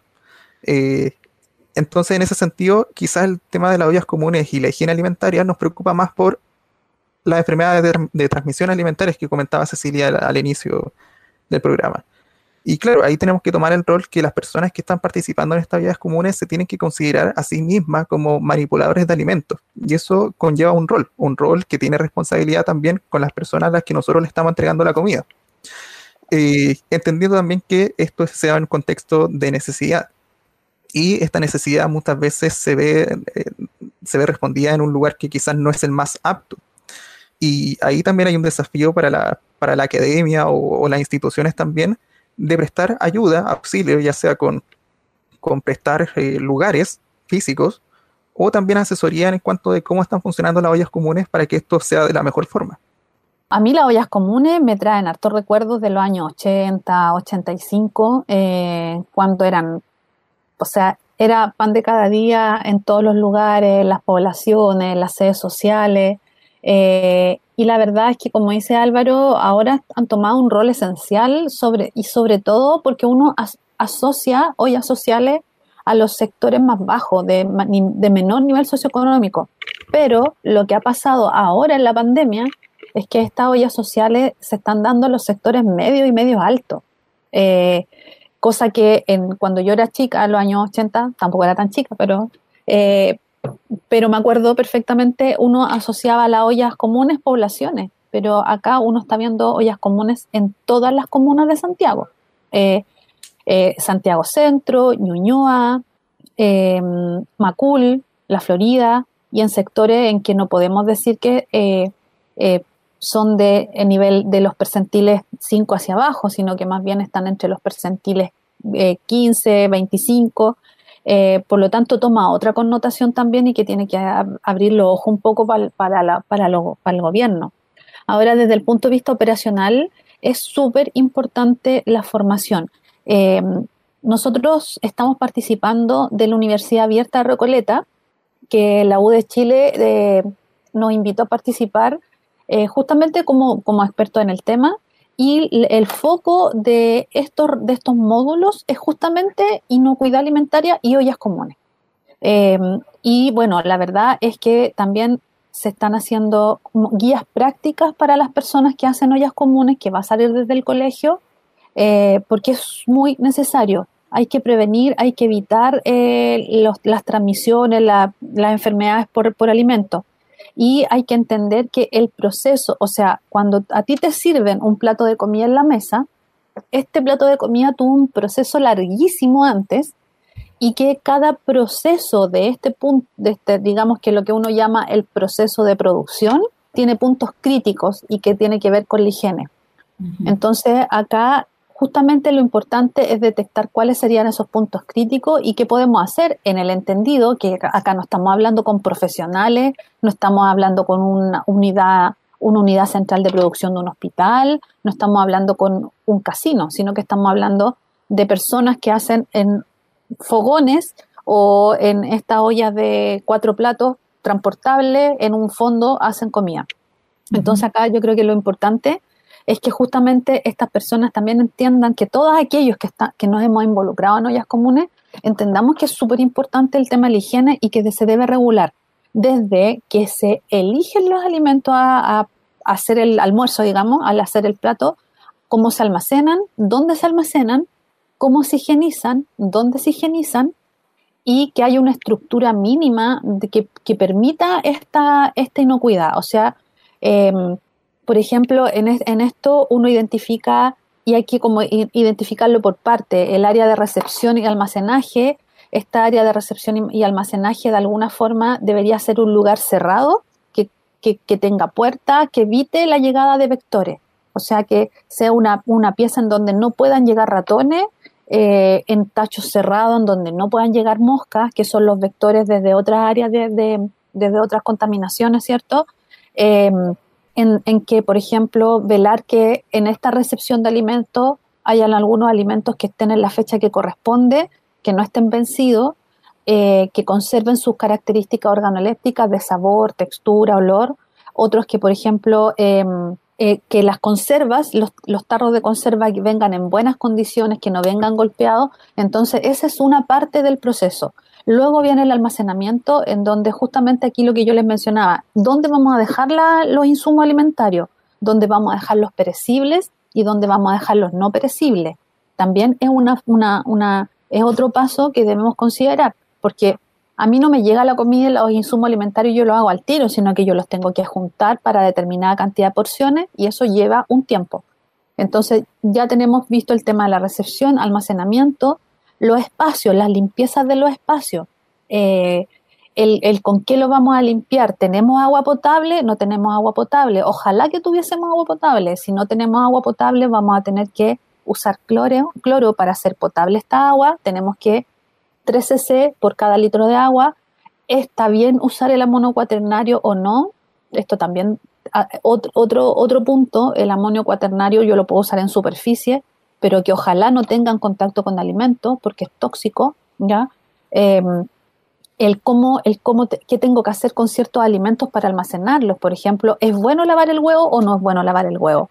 Eh, entonces, en ese sentido, quizás el tema de las ollas comunes y la higiene alimentaria nos preocupa más por las enfermedades de, de transmisión alimentarias que comentaba Cecilia al, al inicio del programa. Y claro, ahí tenemos que tomar el rol que las personas que están participando en estas ollas comunes se tienen que considerar a sí mismas como manipuladores de alimentos. Y eso conlleva un rol, un rol que tiene responsabilidad también con las personas a las que nosotros le estamos entregando la comida. Eh, entendiendo también que esto se da en un contexto de necesidad. Y esta necesidad muchas veces se ve, eh, se ve respondida en un lugar que quizás no es el más apto. Y ahí también hay un desafío para la, para la academia o, o las instituciones también de prestar ayuda, auxilio, ya sea con, con prestar eh, lugares físicos o también asesoría en cuanto de cómo están funcionando las ollas comunes para que esto sea de la mejor forma. A mí las ollas comunes me traen hartos recuerdos de los años ochenta, ochenta y cinco, eh, cuando eran, o sea, era pan de cada día en todos los lugares, las poblaciones, las sedes sociales, eh, y la verdad es que, como dice Álvaro, ahora han tomado un rol esencial sobre, y sobre todo porque uno as, asocia ollas sociales a los sectores más bajos, de, de menor nivel socioeconómico. Pero lo que ha pasado ahora en la pandemia es que estas ollas sociales se están dando en los sectores medios y medios altos. Eh, cosa que en, cuando yo era chica, en los años ochenta, tampoco era tan chica, pero, eh, pero me acuerdo perfectamente, uno asociaba las ollas comunes poblaciones, pero acá uno está viendo ollas comunes en todas las comunas de Santiago. Eh, eh, Santiago Centro, Ñuñoa, eh, Macul, La Florida, y en sectores en que no podemos decir que eh, eh, son de el nivel de los percentiles cinco hacia abajo, sino que más bien están entre los percentiles eh, quince, veinticinco, eh, por lo tanto toma otra connotación también y que tiene que ab- abrir los ojos un poco pa, para, la, para, lo, para el gobierno. Ahora, desde el punto de vista operacional, es súper importante la formación. Eh, nosotros estamos participando de la Universidad Abierta de Recoleta, que la U de Chile eh, nos invitó a participar eh, justamente como, como expertos en el tema, y el foco de estos, de estos módulos es justamente inocuidad alimentaria y ollas comunes. Eh, y bueno, la verdad es que también se están haciendo guías prácticas para las personas que hacen ollas comunes, que va a salir desde el colegio, eh, porque es muy necesario. Hay que prevenir, hay que evitar eh, los, las transmisiones, la, las enfermedades por, por alimentos. Y hay que entender que el proceso, o sea, cuando a ti te sirven un plato de comida en la mesa, este plato de comida tuvo un proceso larguísimo antes, y que cada proceso de este punto, de este, digamos que lo que uno llama el proceso de producción, tiene puntos críticos y que tiene que ver con la higiene. Uh-huh. Entonces, acá justamente lo importante es detectar cuáles serían esos puntos críticos y qué podemos hacer en el entendido que acá no estamos hablando con profesionales, no estamos hablando con una unidad, una unidad central de producción de un hospital, no estamos hablando con un casino, sino que estamos hablando de personas que hacen en fogones o en estas ollas de cuatro platos transportables, en un fondo hacen comida. Uh-huh. Entonces acá yo creo que lo importante es que justamente estas personas también entiendan que todos aquellos que, está, que nos hemos involucrado en ollas comunes, entendamos que es súper importante el tema de la higiene y que se debe regular desde que se eligen los alimentos a, a hacer el almuerzo, digamos, al hacer el plato, cómo se almacenan, dónde se almacenan, cómo se higienizan, dónde se higienizan, y que haya una estructura mínima de que, que permita esta, esta inocuidad. O sea, eh, por ejemplo, en, es, en esto uno identifica, y hay que como identificarlo por parte, el área de recepción y almacenaje. Esta área de recepción y almacenaje de alguna forma debería ser un lugar cerrado, que, que, que tenga puerta, que evite la llegada de vectores. O sea, que sea una, una pieza en donde no puedan llegar ratones, eh, en tachos cerrados en donde no puedan llegar moscas, que son los vectores desde otras áreas, de, de, desde otras contaminaciones, ¿cierto? Eh, En, en que, por ejemplo, velar que en esta recepción de alimentos hayan algunos alimentos que estén en la fecha que corresponde, que no estén vencidos, eh, que conserven sus características organolépticas de sabor, textura, olor. Otros que, por ejemplo, eh, eh, que las conservas, los, los tarros de conserva que vengan en buenas condiciones, que no vengan golpeados. Entonces, esa es una parte del proceso. Luego viene el almacenamiento, en donde justamente aquí lo que yo les mencionaba, ¿dónde vamos a dejar la, los insumos alimentarios? ¿Dónde vamos a dejar los perecibles y dónde vamos a dejar los no perecibles? También es, una, una, una, es otro paso que debemos considerar, porque a mí no me llega la comida y los insumos alimentarios y yo lo hago al tiro, sino que yo los tengo que juntar para determinada cantidad de porciones y eso lleva un tiempo. Entonces ya tenemos visto el tema de la recepción, almacenamiento, los espacios, las limpiezas de los espacios, eh, el, el con qué lo vamos a limpiar. ¿Tenemos agua potable? No tenemos agua potable. Ojalá que tuviésemos agua potable. Si no tenemos agua potable, vamos a tener que usar cloro, cloro para hacer potable esta agua. Tenemos que tres cc por cada litro de agua. ¿Está bien usar el amonio cuaternario o no? Esto también, otro, otro, otro punto, el amonio cuaternario yo lo puedo usar en superficie, pero que ojalá no tengan contacto con alimentos porque es tóxico, ¿ya? Eh, el cómo, el cómo te, qué tengo que hacer con ciertos alimentos para almacenarlos. Por ejemplo, ¿es bueno lavar el huevo o no es bueno lavar el huevo?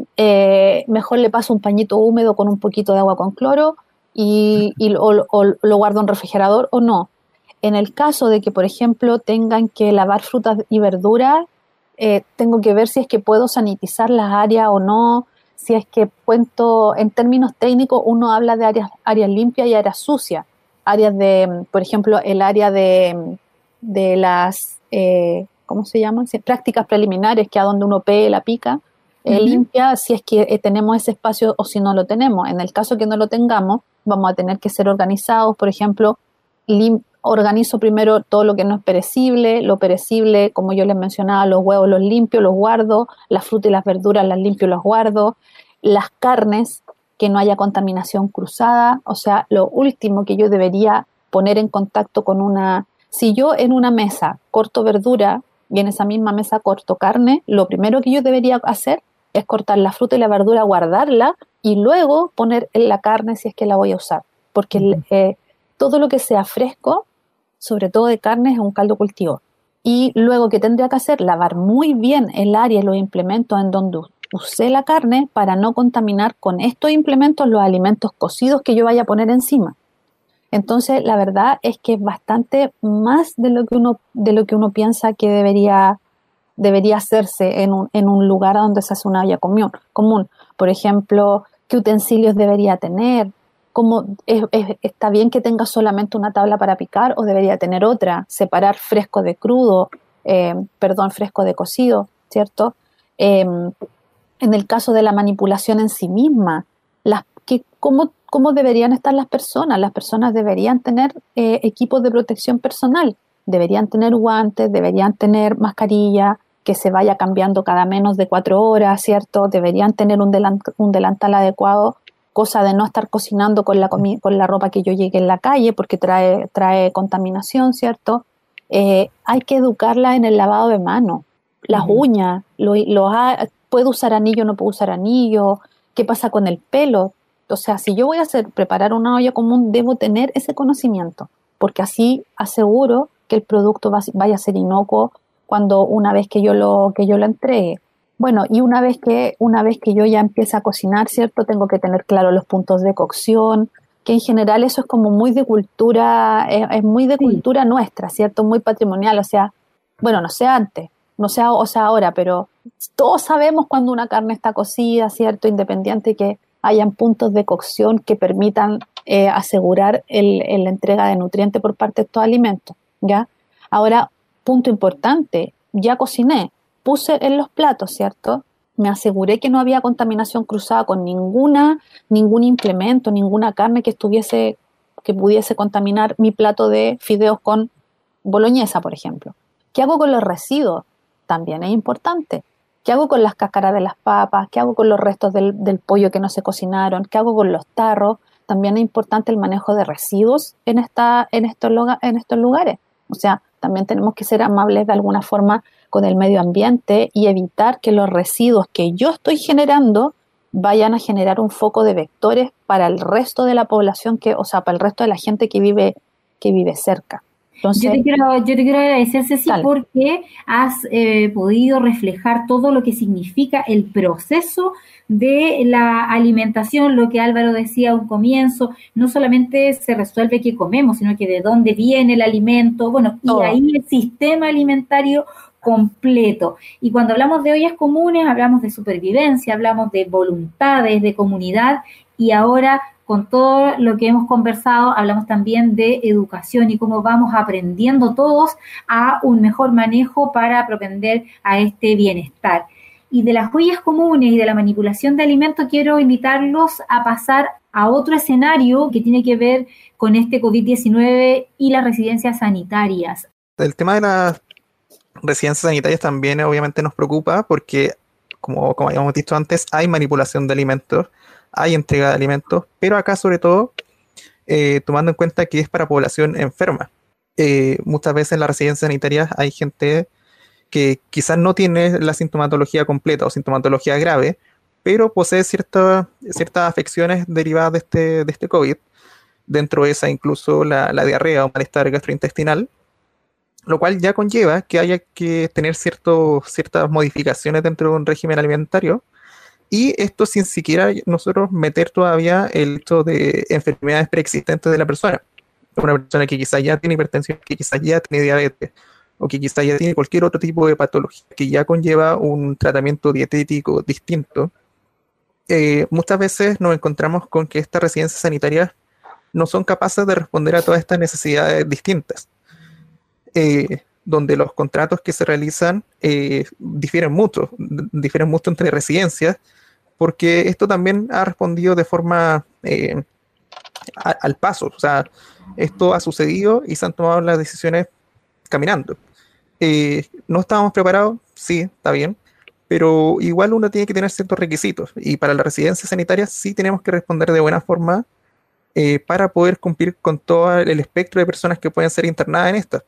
Eh, mejor le paso un pañito húmedo con un poquito de agua con cloro y, y o, o, lo guardo en refrigerador o no. En el caso de que, por ejemplo, tengan que lavar frutas y verduras, eh, tengo que ver si es que puedo sanitizar las áreas o no, si es que cuento, en términos técnicos, uno habla de áreas, áreas limpias y áreas sucias. Áreas de, por ejemplo, el área de, de las, eh, ¿cómo se llaman? Sí, prácticas preliminares, que es a donde uno pela, pica, eh, uh-huh. limpia, si es que eh, tenemos ese espacio o si no lo tenemos. En el caso que no lo tengamos, vamos a tener que ser organizados, por ejemplo, lim- organizo primero todo lo que no es perecible, lo perecible, como yo les mencionaba, los huevos los limpio, los guardo, las frutas y las verduras las limpio y los guardo, las carnes, que no haya contaminación cruzada. O sea, lo último que yo debería poner en contacto con una... Si yo en una mesa corto verdura y en esa misma mesa corto carne, lo primero que yo debería hacer es cortar la fruta y la verdura, guardarla y luego poner en la carne si es que la voy a usar. Porque uh-huh. eh, todo lo que sea fresco, sobre todo de carne, es un caldo cultivo. Y luego, ¿qué tendría que hacer? Lavar muy bien el área y los implementos en donde usé la carne para no contaminar con estos implementos los alimentos cocidos que yo vaya a poner encima. Entonces, la verdad es que es bastante más de lo que uno, de lo que uno piensa que debería, debería hacerse en un, en un lugar donde se hace una olla común. común. Por ejemplo, ¿qué utensilios debería tener? ¿Cómo es, es, está bien que tenga solamente una tabla para picar o debería tener otra? Separar fresco de crudo, eh, perdón, fresco de cocido, ¿cierto? Eh, en el caso de la manipulación en sí misma, las, que, ¿cómo, ¿cómo deberían estar las personas? Las personas deberían tener eh, equipos de protección personal, deberían tener guantes, deberían tener mascarilla, que se vaya cambiando cada menos de cuatro horas, ¿cierto? Deberían tener un, delant, un delantal adecuado, cosa de no estar cocinando con la, comi- con la ropa que yo llegue en la calle porque trae, trae contaminación, ¿cierto? Eh, hay que educarla en el lavado de manos, las uh-huh. uñas, lo, lo ha, ¿puedo usar anillo o no puedo usar anillo? ¿Qué pasa con el pelo? O sea, si yo voy a hacer, preparar una olla común, debo tener ese conocimiento, porque así aseguro que el producto va, vaya a ser inocuo cuando una vez que yo lo, que yo lo entregue. Bueno, y una vez que una vez que yo ya empiece a cocinar, ¿cierto? Tengo que tener claro los puntos de cocción, que en general eso es como muy de cultura, es, es muy de sí. cultura nuestra, ¿cierto? Muy patrimonial, o sea, bueno, no sé antes, no sé, o sea ahora, pero todos sabemos cuando una carne está cocida, ¿cierto? Independiente que hayan puntos de cocción que permitan eh, asegurar el, el, la entrega de nutrientes por parte de estos alimentos, ¿ya? Ahora, punto importante, ya cociné, puse en los platos, ¿cierto? Me aseguré que no había contaminación cruzada con ninguna, ningún implemento, ninguna carne que estuviese, que pudiese contaminar mi plato de fideos con boloñesa, por ejemplo. ¿Qué hago con los residuos? También es importante. ¿Qué hago con las cáscaras de las papas? ¿Qué hago con los restos del, del pollo que no se cocinaron? ¿Qué hago con los tarros? También es importante el manejo de residuos en, esta, en, estos, en estos lugares. O sea, también tenemos que ser amables de alguna forma con el medio ambiente y evitar que los residuos que yo estoy generando vayan a generar un foco de vectores para el resto de la población, que, o sea, para el resto de la gente que vive, que vive cerca. Entonces, yo, te quiero, yo te quiero agradecer, Ceci, dale. porque has eh, podido reflejar todo lo que significa el proceso de la alimentación, lo que Álvaro decía a un comienzo, no solamente se resuelve qué comemos, sino que de dónde viene el alimento, bueno, y oh. ahí el sistema alimentario completo. Y cuando hablamos de ollas comunes, hablamos de supervivencia, hablamos de voluntades, de comunidad, y ahora con todo lo que hemos conversado, hablamos también de educación y cómo vamos aprendiendo todos a un mejor manejo para propender a este bienestar. Y de las ollas comunes y de la manipulación de alimentos, quiero invitarlos a pasar a otro escenario que tiene que ver con este COVID diecinueve y las residencias sanitarias. El tema de las residencias sanitarias también obviamente nos preocupa porque, como, como habíamos dicho antes, hay manipulación de alimentos, hay entrega de alimentos, pero acá sobre todo, eh, tomando en cuenta que es para población enferma. Eh, muchas veces en las residencias sanitarias hay gente que quizás no tiene la sintomatología completa o sintomatología grave, pero posee cierta, ciertas afecciones derivadas de este, de este COVID, dentro de esa incluso la, la diarrea o malestar gastrointestinal, lo cual ya conlleva que haya que tener cierto, ciertas modificaciones dentro de un régimen alimentario, y esto sin siquiera nosotros meter todavía el hecho de enfermedades preexistentes de la persona. Una persona que quizás ya tiene hipertensión, que quizás ya tiene diabetes, o que quizás ya tiene cualquier otro tipo de patología que ya conlleva un tratamiento dietético distinto. Eh, muchas veces nos encontramos con que estas residencias sanitarias no son capaces de responder a todas estas necesidades distintas, eh, donde los contratos que se realizan eh, difieren mucho, difieren mucho entre residencias, porque esto también ha respondido de forma eh, a, al paso. O sea, esto ha sucedido y se han tomado las decisiones caminando. Eh, ¿no estábamos preparados? Sí, está bien, pero igual uno tiene que tener ciertos requisitos, y para las residencias sanitarias sí tenemos que responder de buena forma eh, para poder cumplir con todo el espectro de personas que pueden ser internadas en estas.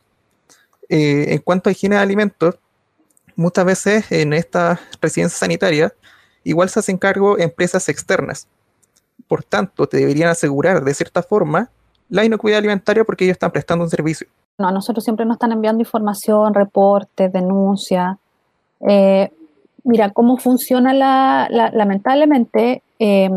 Eh, en cuanto a higiene de alimentos, muchas veces en estas residencias sanitarias igual se hacen cargo empresas externas. Por tanto, te deberían asegurar de cierta forma la inocuidad alimentaria porque ellos están prestando un servicio. No, a nosotros siempre nos están enviando información, reportes, denuncias. Eh, mira, cómo funciona la, la lamentablemente, eh,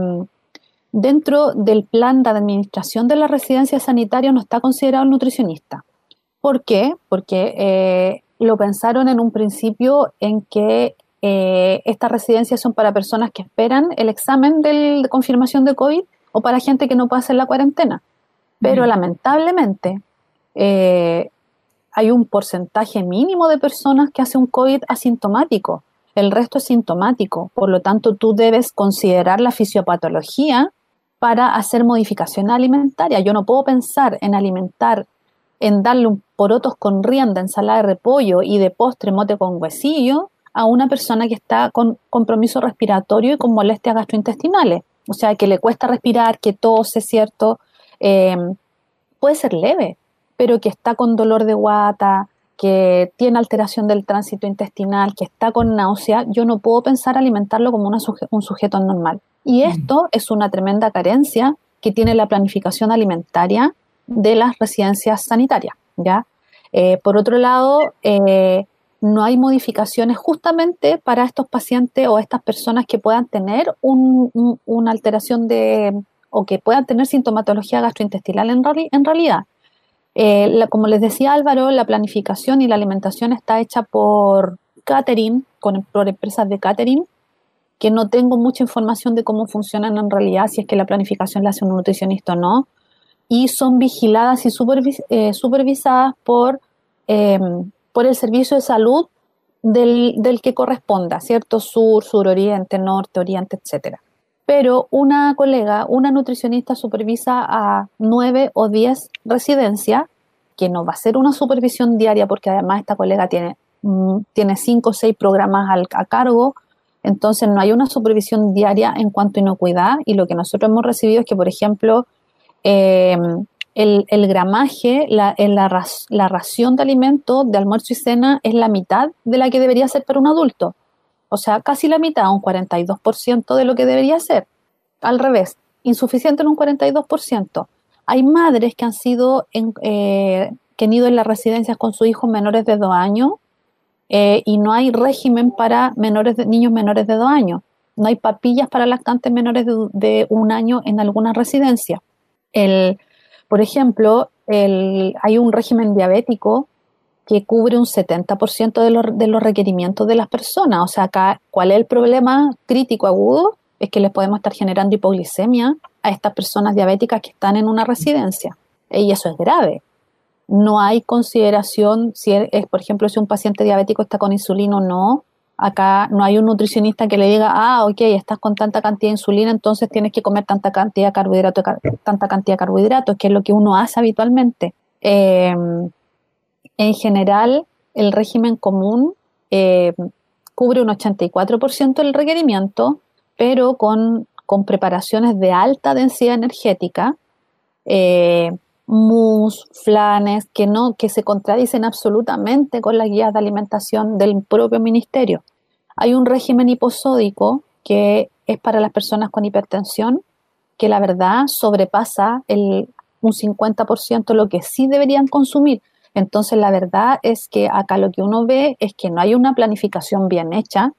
dentro del plan de administración de la residencia sanitaria no está considerado el nutricionista. ¿Por qué? Porque eh, lo pensaron en un principio en que eh, estas residencias son para personas que esperan el examen del, de confirmación de COVID o para gente que no puede hacer la cuarentena. Pero mm. lamentablemente eh, hay un porcentaje mínimo de personas que hace un COVID asintomático. El resto es sintomático. Por lo tanto, tú debes considerar la fisiopatología para hacer modificación alimentaria. Yo no puedo pensar en alimentar, en darle un porotos con rienda, ensalada de repollo y de postre mote con huesillo a una persona que está con compromiso respiratorio y con molestias gastrointestinales. O sea, que le cuesta respirar, que tose, ¿cierto? Eh, puede ser leve, pero que está con dolor de guata, que tiene alteración del tránsito intestinal, que está con náusea, yo no puedo pensar alimentarlo como una suje- un sujeto normal. Y esto mm. es una tremenda carencia que tiene la planificación alimentaria de las residencias sanitarias, ¿ya? Eh, por otro lado, eh, no hay modificaciones justamente para estos pacientes o estas personas que puedan tener un, un, una alteración de, o que puedan tener sintomatología gastrointestinal en, reali- en realidad. Eh, la, como les decía Álvaro, la planificación y la alimentación está hecha por catering, con, por empresas de catering, que no tengo mucha información de cómo funcionan en realidad, si es que la planificación la hace un nutricionista o no, y son vigiladas y supervis- eh, supervisadas por, eh, por el servicio de salud del, del que corresponda, ¿cierto? Sur, suroriente, norte, oriente, etcétera. Pero una colega, una nutricionista supervisa a nueve o diez residencias, que no va a ser una supervisión diaria porque además esta colega tiene, mm, tiene cinco o seis programas al, a cargo, entonces no hay una supervisión diaria en cuanto a inocuidad, y lo que nosotros hemos recibido es que, por ejemplo, eh, el, el gramaje, la, la, ras, la ración de alimentos de almuerzo y cena es la mitad de la que debería ser para un adulto. O sea, casi la mitad, un cuarenta y dos por ciento de lo que debería ser. Al revés, insuficiente en un cuarenta y dos por ciento. Hay madres que han sido en, eh, que han ido en las residencias con sus hijos menores de dos años eh, y no hay régimen para menores de, niños menores de dos años. No hay papillas para lactantes menores de, de un año en algunas residencias. El, por ejemplo, el, hay un régimen diabético que cubre un setenta por ciento de los, de los requerimientos de las personas. O sea, acá, ¿cuál es el problema crítico agudo? Es que les podemos estar generando hipoglicemia a estas personas diabéticas que están en una residencia. Y eso es grave. No hay consideración, si es, por ejemplo, si un paciente diabético está con insulina o no. Acá no hay un nutricionista que le diga, ah, ok, estás con tanta cantidad de insulina, entonces tienes que comer tanta cantidad de carbohidratos, tanta cantidad de carbohidratos, que es lo que uno hace habitualmente. Eh, En general, el régimen común eh, cubre un ochenta y cuatro por ciento del requerimiento, pero con, con preparaciones de alta densidad energética, eh, mousse, flanes, que, no, que se contradicen absolutamente con las guías de alimentación del propio ministerio. Hay un régimen hiposódico que es para las personas con hipertensión, que la verdad sobrepasa el, un cincuenta por ciento lo que sí deberían consumir. Entonces la verdad es que acá lo que uno ve es que no hay una planificación bien hecha,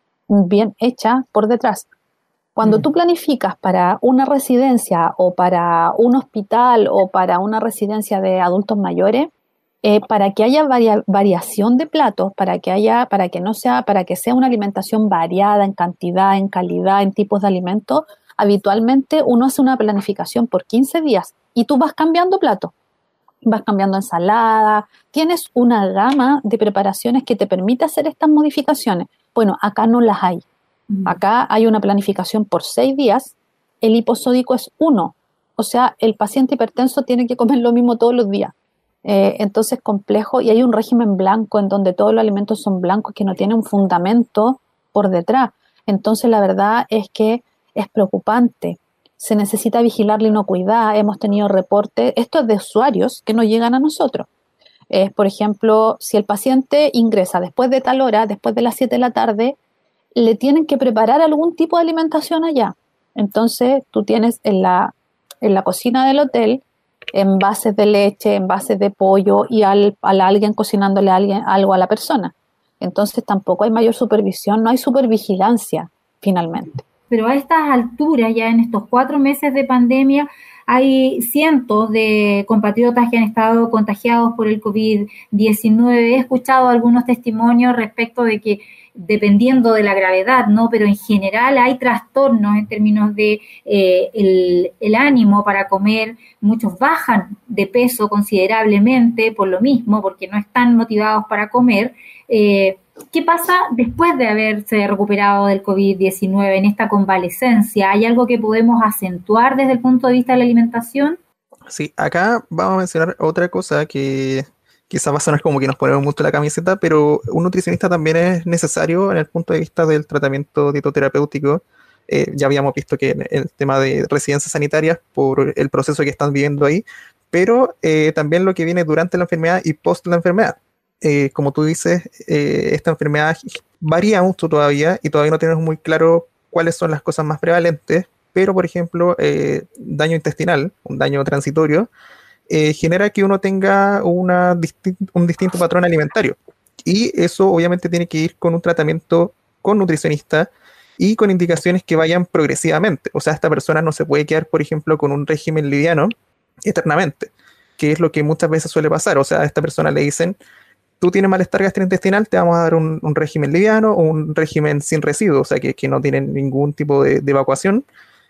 bien hecha por detrás. Cuando mm. tú planificas para una residencia o para un hospital o para una residencia de adultos mayores, eh, para que haya varia, variación de platos, para que haya, para que no sea, para que sea una alimentación variada en cantidad, en calidad, en tipos de alimentos, habitualmente uno hace una planificación por quince días y tú vas cambiando platos. Vas cambiando ensalada, tienes una gama de preparaciones que te permite hacer estas modificaciones. Bueno, acá no las hay. Acá hay una planificación por seis días, el hiposódico es uno, o sea, el paciente hipertenso tiene que comer lo mismo todos los días. Eh, entonces es complejo y hay un régimen blanco en donde todos los alimentos son blancos que no tienen un fundamento por detrás. Entonces la verdad es que es preocupante. Se necesita vigilar la inocuidad. Hemos tenido reportes, esto es de usuarios que no llegan a nosotros. Eh, por ejemplo, si el paciente ingresa después de tal hora, después de las siete de la tarde, le tienen que preparar algún tipo de alimentación allá. Entonces, tú tienes en la, en la cocina del hotel envases de leche, envases de pollo y al, a alguien cocinándole a alguien, algo a la persona. Entonces, tampoco hay mayor supervisión, no hay supervigilancia, finalmente. Pero a estas alturas, ya en estos cuatro meses de pandemia, hay cientos de compatriotas que han estado contagiados por el covid diecinueve. He escuchado algunos testimonios respecto de que, dependiendo de la gravedad, ¿no? Pero en general hay trastornos en términos de eh, el, el ánimo para comer. Muchos bajan de peso considerablemente por lo mismo, porque no están motivados para comer. Eh, ¿Qué pasa después de haberse recuperado del covid diecinueve en esta convalecencia? ¿Hay algo que podemos acentuar desde el punto de vista de la alimentación? Sí, acá vamos a mencionar otra cosa que quizás va a sonar como que nos ponemos mucho la camiseta, pero un nutricionista también es necesario en el punto de vista del tratamiento dietoterapéutico. Eh, ya habíamos visto que en el tema de residencias sanitarias, por el proceso que están viviendo ahí, pero eh, también lo que viene durante la enfermedad y post la enfermedad. Eh, como tú dices, eh, esta enfermedad varía mucho todavía y todavía no tenemos muy claro cuáles son las cosas más prevalentes, pero por ejemplo, eh, daño intestinal, un daño transitorio, eh, genera que uno tenga una disti- un distinto patrón alimentario y eso obviamente tiene que ir con un tratamiento con nutricionista y con indicaciones que vayan progresivamente. O sea, esta persona no se puede quedar, por ejemplo, con un régimen liviano eternamente, que es lo que muchas veces suele pasar. O sea, a esta persona le dicen: tú tienes malestar gastrointestinal, te vamos a dar un, un régimen liviano o un régimen sin residuos, o sea, que, que no tienen ningún tipo de, de evacuación,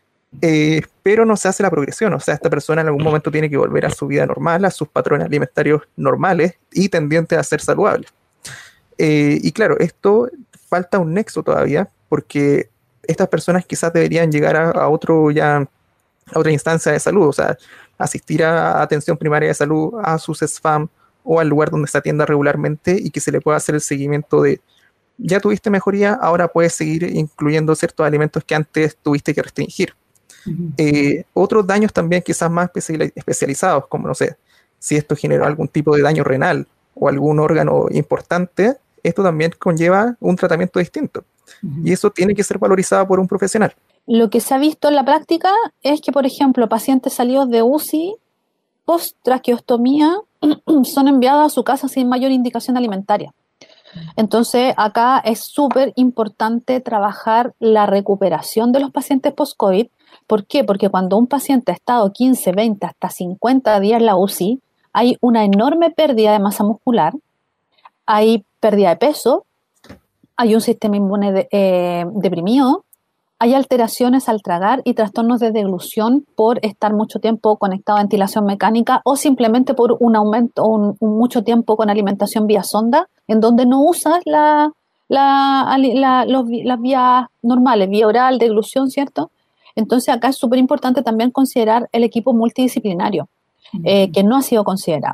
eh, pero no se hace la progresión. O sea, esta persona en algún momento tiene que volver a su vida normal, a sus patrones alimentarios normales y tendientes a ser saludables. Eh, y claro, esto falta un nexo todavía, porque estas personas quizás deberían llegar a, a, otro ya, a otra instancia de salud, o sea, asistir a atención primaria de salud, a sus S F A M, o al lugar donde se atienda regularmente y que se le pueda hacer el seguimiento de: ya tuviste mejoría, ahora puedes seguir incluyendo ciertos alimentos que antes tuviste que restringir. Uh-huh. Eh, otros daños también quizás más especializados, como no sé, si esto generó algún tipo de daño renal o algún órgano importante, esto también conlleva un tratamiento distinto. Uh-huh. Y eso tiene que ser valorizado por un profesional. Lo que se ha visto en la práctica es que, por ejemplo, pacientes salidos de U C I post-traqueostomía son enviados a su casa sin mayor indicación alimentaria. Entonces, acá es súper importante trabajar la recuperación de los pacientes post-COVID. ¿Por qué? Porque cuando un paciente ha estado quince, veinte, hasta cincuenta días en la U C I, hay una enorme pérdida de masa muscular, hay pérdida de peso, hay un sistema inmune de, eh, deprimido, hay alteraciones al tragar y trastornos de deglución por estar mucho tiempo conectado a ventilación mecánica o simplemente por un aumento, un, un mucho tiempo con alimentación vía sonda, en donde no usas la, la, la, los, las vías normales, vía oral, deglución, ¿cierto? Entonces acá es súper importante también considerar el equipo multidisciplinario, uh-huh. eh, que no ha sido considerado.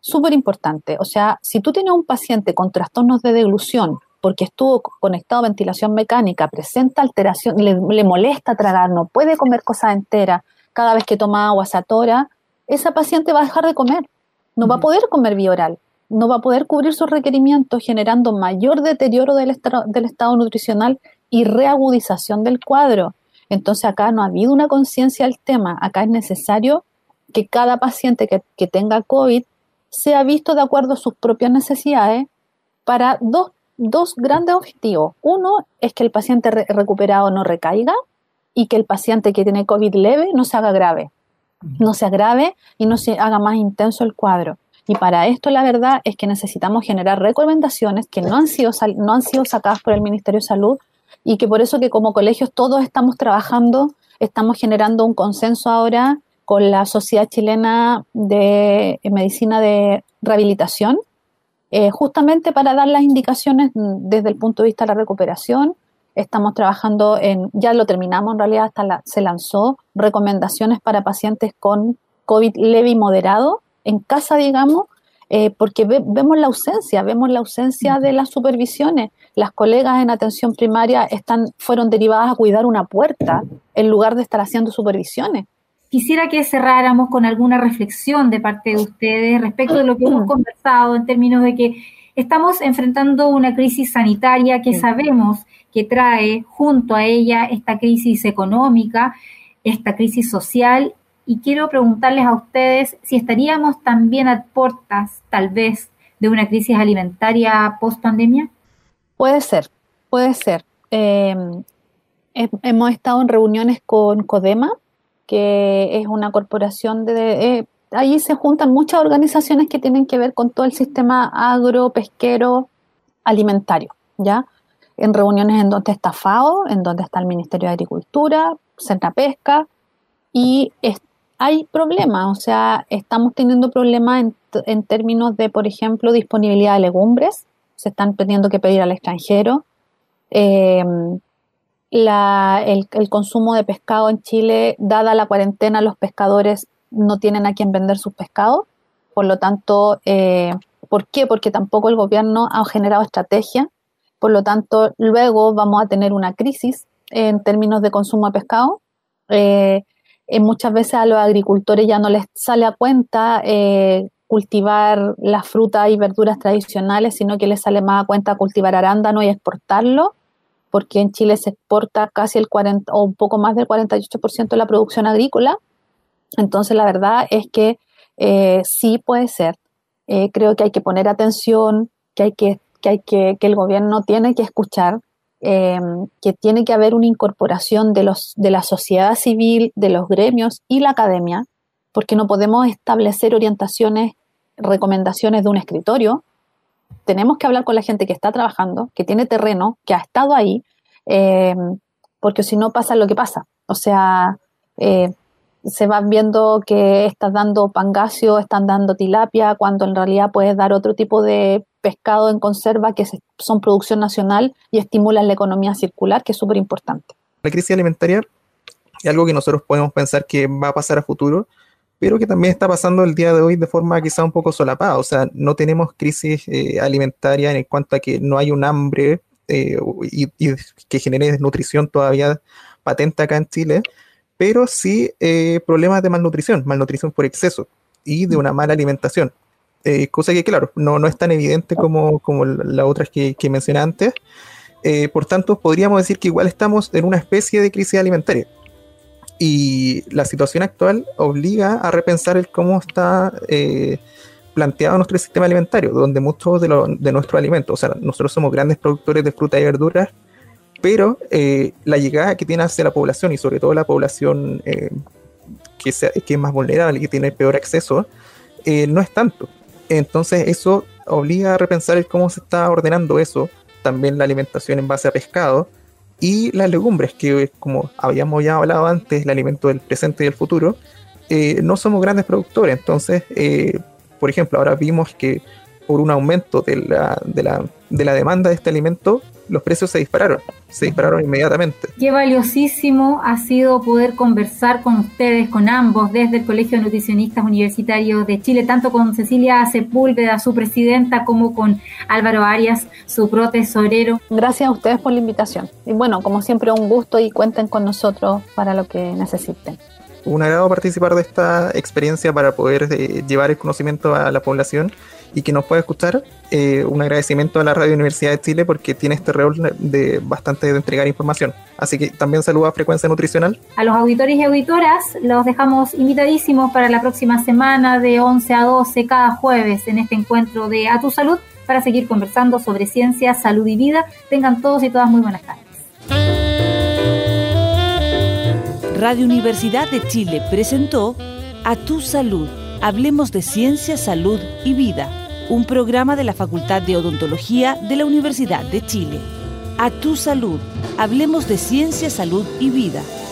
súper importante. O sea, si tú tienes un paciente con trastornos de deglución porque estuvo conectado a ventilación mecánica, presenta alteración, le, le molesta tragar, no puede comer cosas enteras, cada vez que toma agua se atora, esa paciente va a dejar de comer, no va a poder comer vía oral, no va a poder cubrir sus requerimientos, generando mayor deterioro del, estado, del estado nutricional y reagudización del cuadro. Entonces acá no ha habido una conciencia del tema, acá es necesario que cada paciente que, que tenga COVID sea visto de acuerdo a sus propias necesidades para dos, dos grandes objetivos. Uno es que el paciente re- recuperado no recaiga y que el paciente que tiene COVID leve no se haga grave, no se agrave y no se haga más intenso el cuadro. Y para esto la verdad es que necesitamos generar recomendaciones que no han sido, sal- no han sido sacadas por el Ministerio de Salud y que por eso que como colegios todos estamos trabajando, estamos generando un consenso ahora con la Sociedad Chilena de Medicina de Rehabilitación, eh, justamente para dar las indicaciones desde el punto de vista de la recuperación. Estamos trabajando en, ya lo terminamos en realidad, hasta la, se lanzó recomendaciones para pacientes con COVID leve y moderado, en casa, digamos, eh, porque ve, vemos la ausencia, vemos la ausencia de las supervisiones. Las colegas en atención primaria están, fueron derivadas a cuidar una puerta en lugar de estar haciendo supervisiones. Quisiera que cerráramos con alguna reflexión de parte de ustedes respecto de lo que hemos conversado en términos de que estamos enfrentando una crisis sanitaria que sabemos que trae junto a ella esta crisis económica, esta crisis social, y quiero preguntarles a ustedes si estaríamos también a puertas, tal vez, de una crisis alimentaria post-pandemia. Puede ser, puede ser. Eh, hemos estado en reuniones con CODEMA, que es una corporación de... Eh, ahí se juntan muchas organizaciones que tienen que ver con todo el sistema agro, pesquero, alimentario, ¿ya? En reuniones en donde está FAO, en donde está el Ministerio de Agricultura, Senapesca, y es, hay problemas, o sea, estamos teniendo problemas en, en términos de, por ejemplo, disponibilidad de legumbres, se están teniendo que pedir al extranjero, eh, La, el, el consumo de pescado en Chile, dada la cuarentena, los pescadores no tienen a quien vender sus pescados, por lo tanto, eh, ¿por qué? Porque tampoco el gobierno ha generado estrategia, por lo tanto, luego vamos a tener una crisis en términos de consumo de pescado. Eh, eh, muchas veces a los agricultores ya no les sale a cuenta eh, cultivar las frutas y verduras tradicionales, sino que les sale más a cuenta cultivar arándano y exportarlo, porque en Chile se exporta casi el cuarenta o un poco más del cuarenta y ocho por ciento de la producción agrícola. Entonces la verdad es que eh, sí puede ser. Eh, creo que hay que poner atención, que hay que, que, hay que, que el gobierno tiene que escuchar, eh, que tiene que haber una incorporación de, los, de la sociedad civil, de los gremios y la academia, porque no podemos establecer orientaciones, recomendaciones de un escritorio. Tenemos que hablar con la gente que está trabajando, que tiene terreno, que ha estado ahí, eh, porque si no pasa lo que pasa. O sea, eh, se van viendo que estás dando pangasio, están dando tilapia, cuando en realidad puedes dar otro tipo de pescado en conserva que se, son producción nacional y estimulan la economía circular, que es súper importante. La crisis alimentaria es algo que nosotros podemos pensar que va a pasar a futuro, pero que también está pasando el día de hoy de forma quizá un poco solapada. O sea, no tenemos crisis eh, alimentaria en cuanto a que no hay un hambre eh, y, y que genere desnutrición todavía patente acá en Chile, pero sí eh, problemas de malnutrición, malnutrición por exceso y de una mala alimentación. Eh, cosa que, claro, no, no es tan evidente como, como las otras que, que mencioné antes. Eh, por tanto, podríamos decir que igual estamos en una especie de crisis alimentaria. Y la situación actual obliga a repensar el cómo está eh, planteado nuestro sistema alimentario, donde muchos de, lo, de nuestros alimentos, o sea, nosotros somos grandes productores de frutas y verduras, pero eh, la llegada que tiene hacia la población, y sobre todo la población eh, que, sea, que es más vulnerable y que tiene peor acceso, eh, no es tanto. Entonces eso obliga a repensar el cómo se está ordenando eso, también la alimentación en base a pescado, y las legumbres, que como habíamos ya hablado antes, el alimento del presente y del futuro, eh, no somos grandes productores. Entonces, eh, por ejemplo, ahora vimos que por un aumento de la, de, la, de la demanda de este alimento, los precios se dispararon, se dispararon inmediatamente. Qué valiosísimo ha sido poder conversar con ustedes, con ambos, desde el Colegio de Nutricionistas Universitarios de Chile, tanto con Cecilia Sepúlveda, su presidenta, como con Álvaro Arias, su protesorero. Gracias a ustedes por la invitación. Y bueno, como siempre, un gusto y cuenten con nosotros para lo que necesiten. Un agrado participar de esta experiencia para poder eh, llevar el conocimiento a la población y que nos pueda escuchar. Eh, un agradecimiento a la Radio Universidad de Chile porque tiene este rol de bastante de entregar información. Así que también saludo a Frecuencia Nutricional. A los auditores y auditoras los dejamos invitadísimos para la próxima semana de once a doce cada jueves en este encuentro de A Tu Salud para seguir conversando sobre ciencia, salud y vida. Tengan todos y todas muy buenas tardes. Radio Universidad de Chile presentó A Tu Salud. Hablemos de ciencia, salud y vida. Un programa de la Facultad de Odontología de la Universidad de Chile. A Tu Salud. Hablemos de ciencia, salud y vida.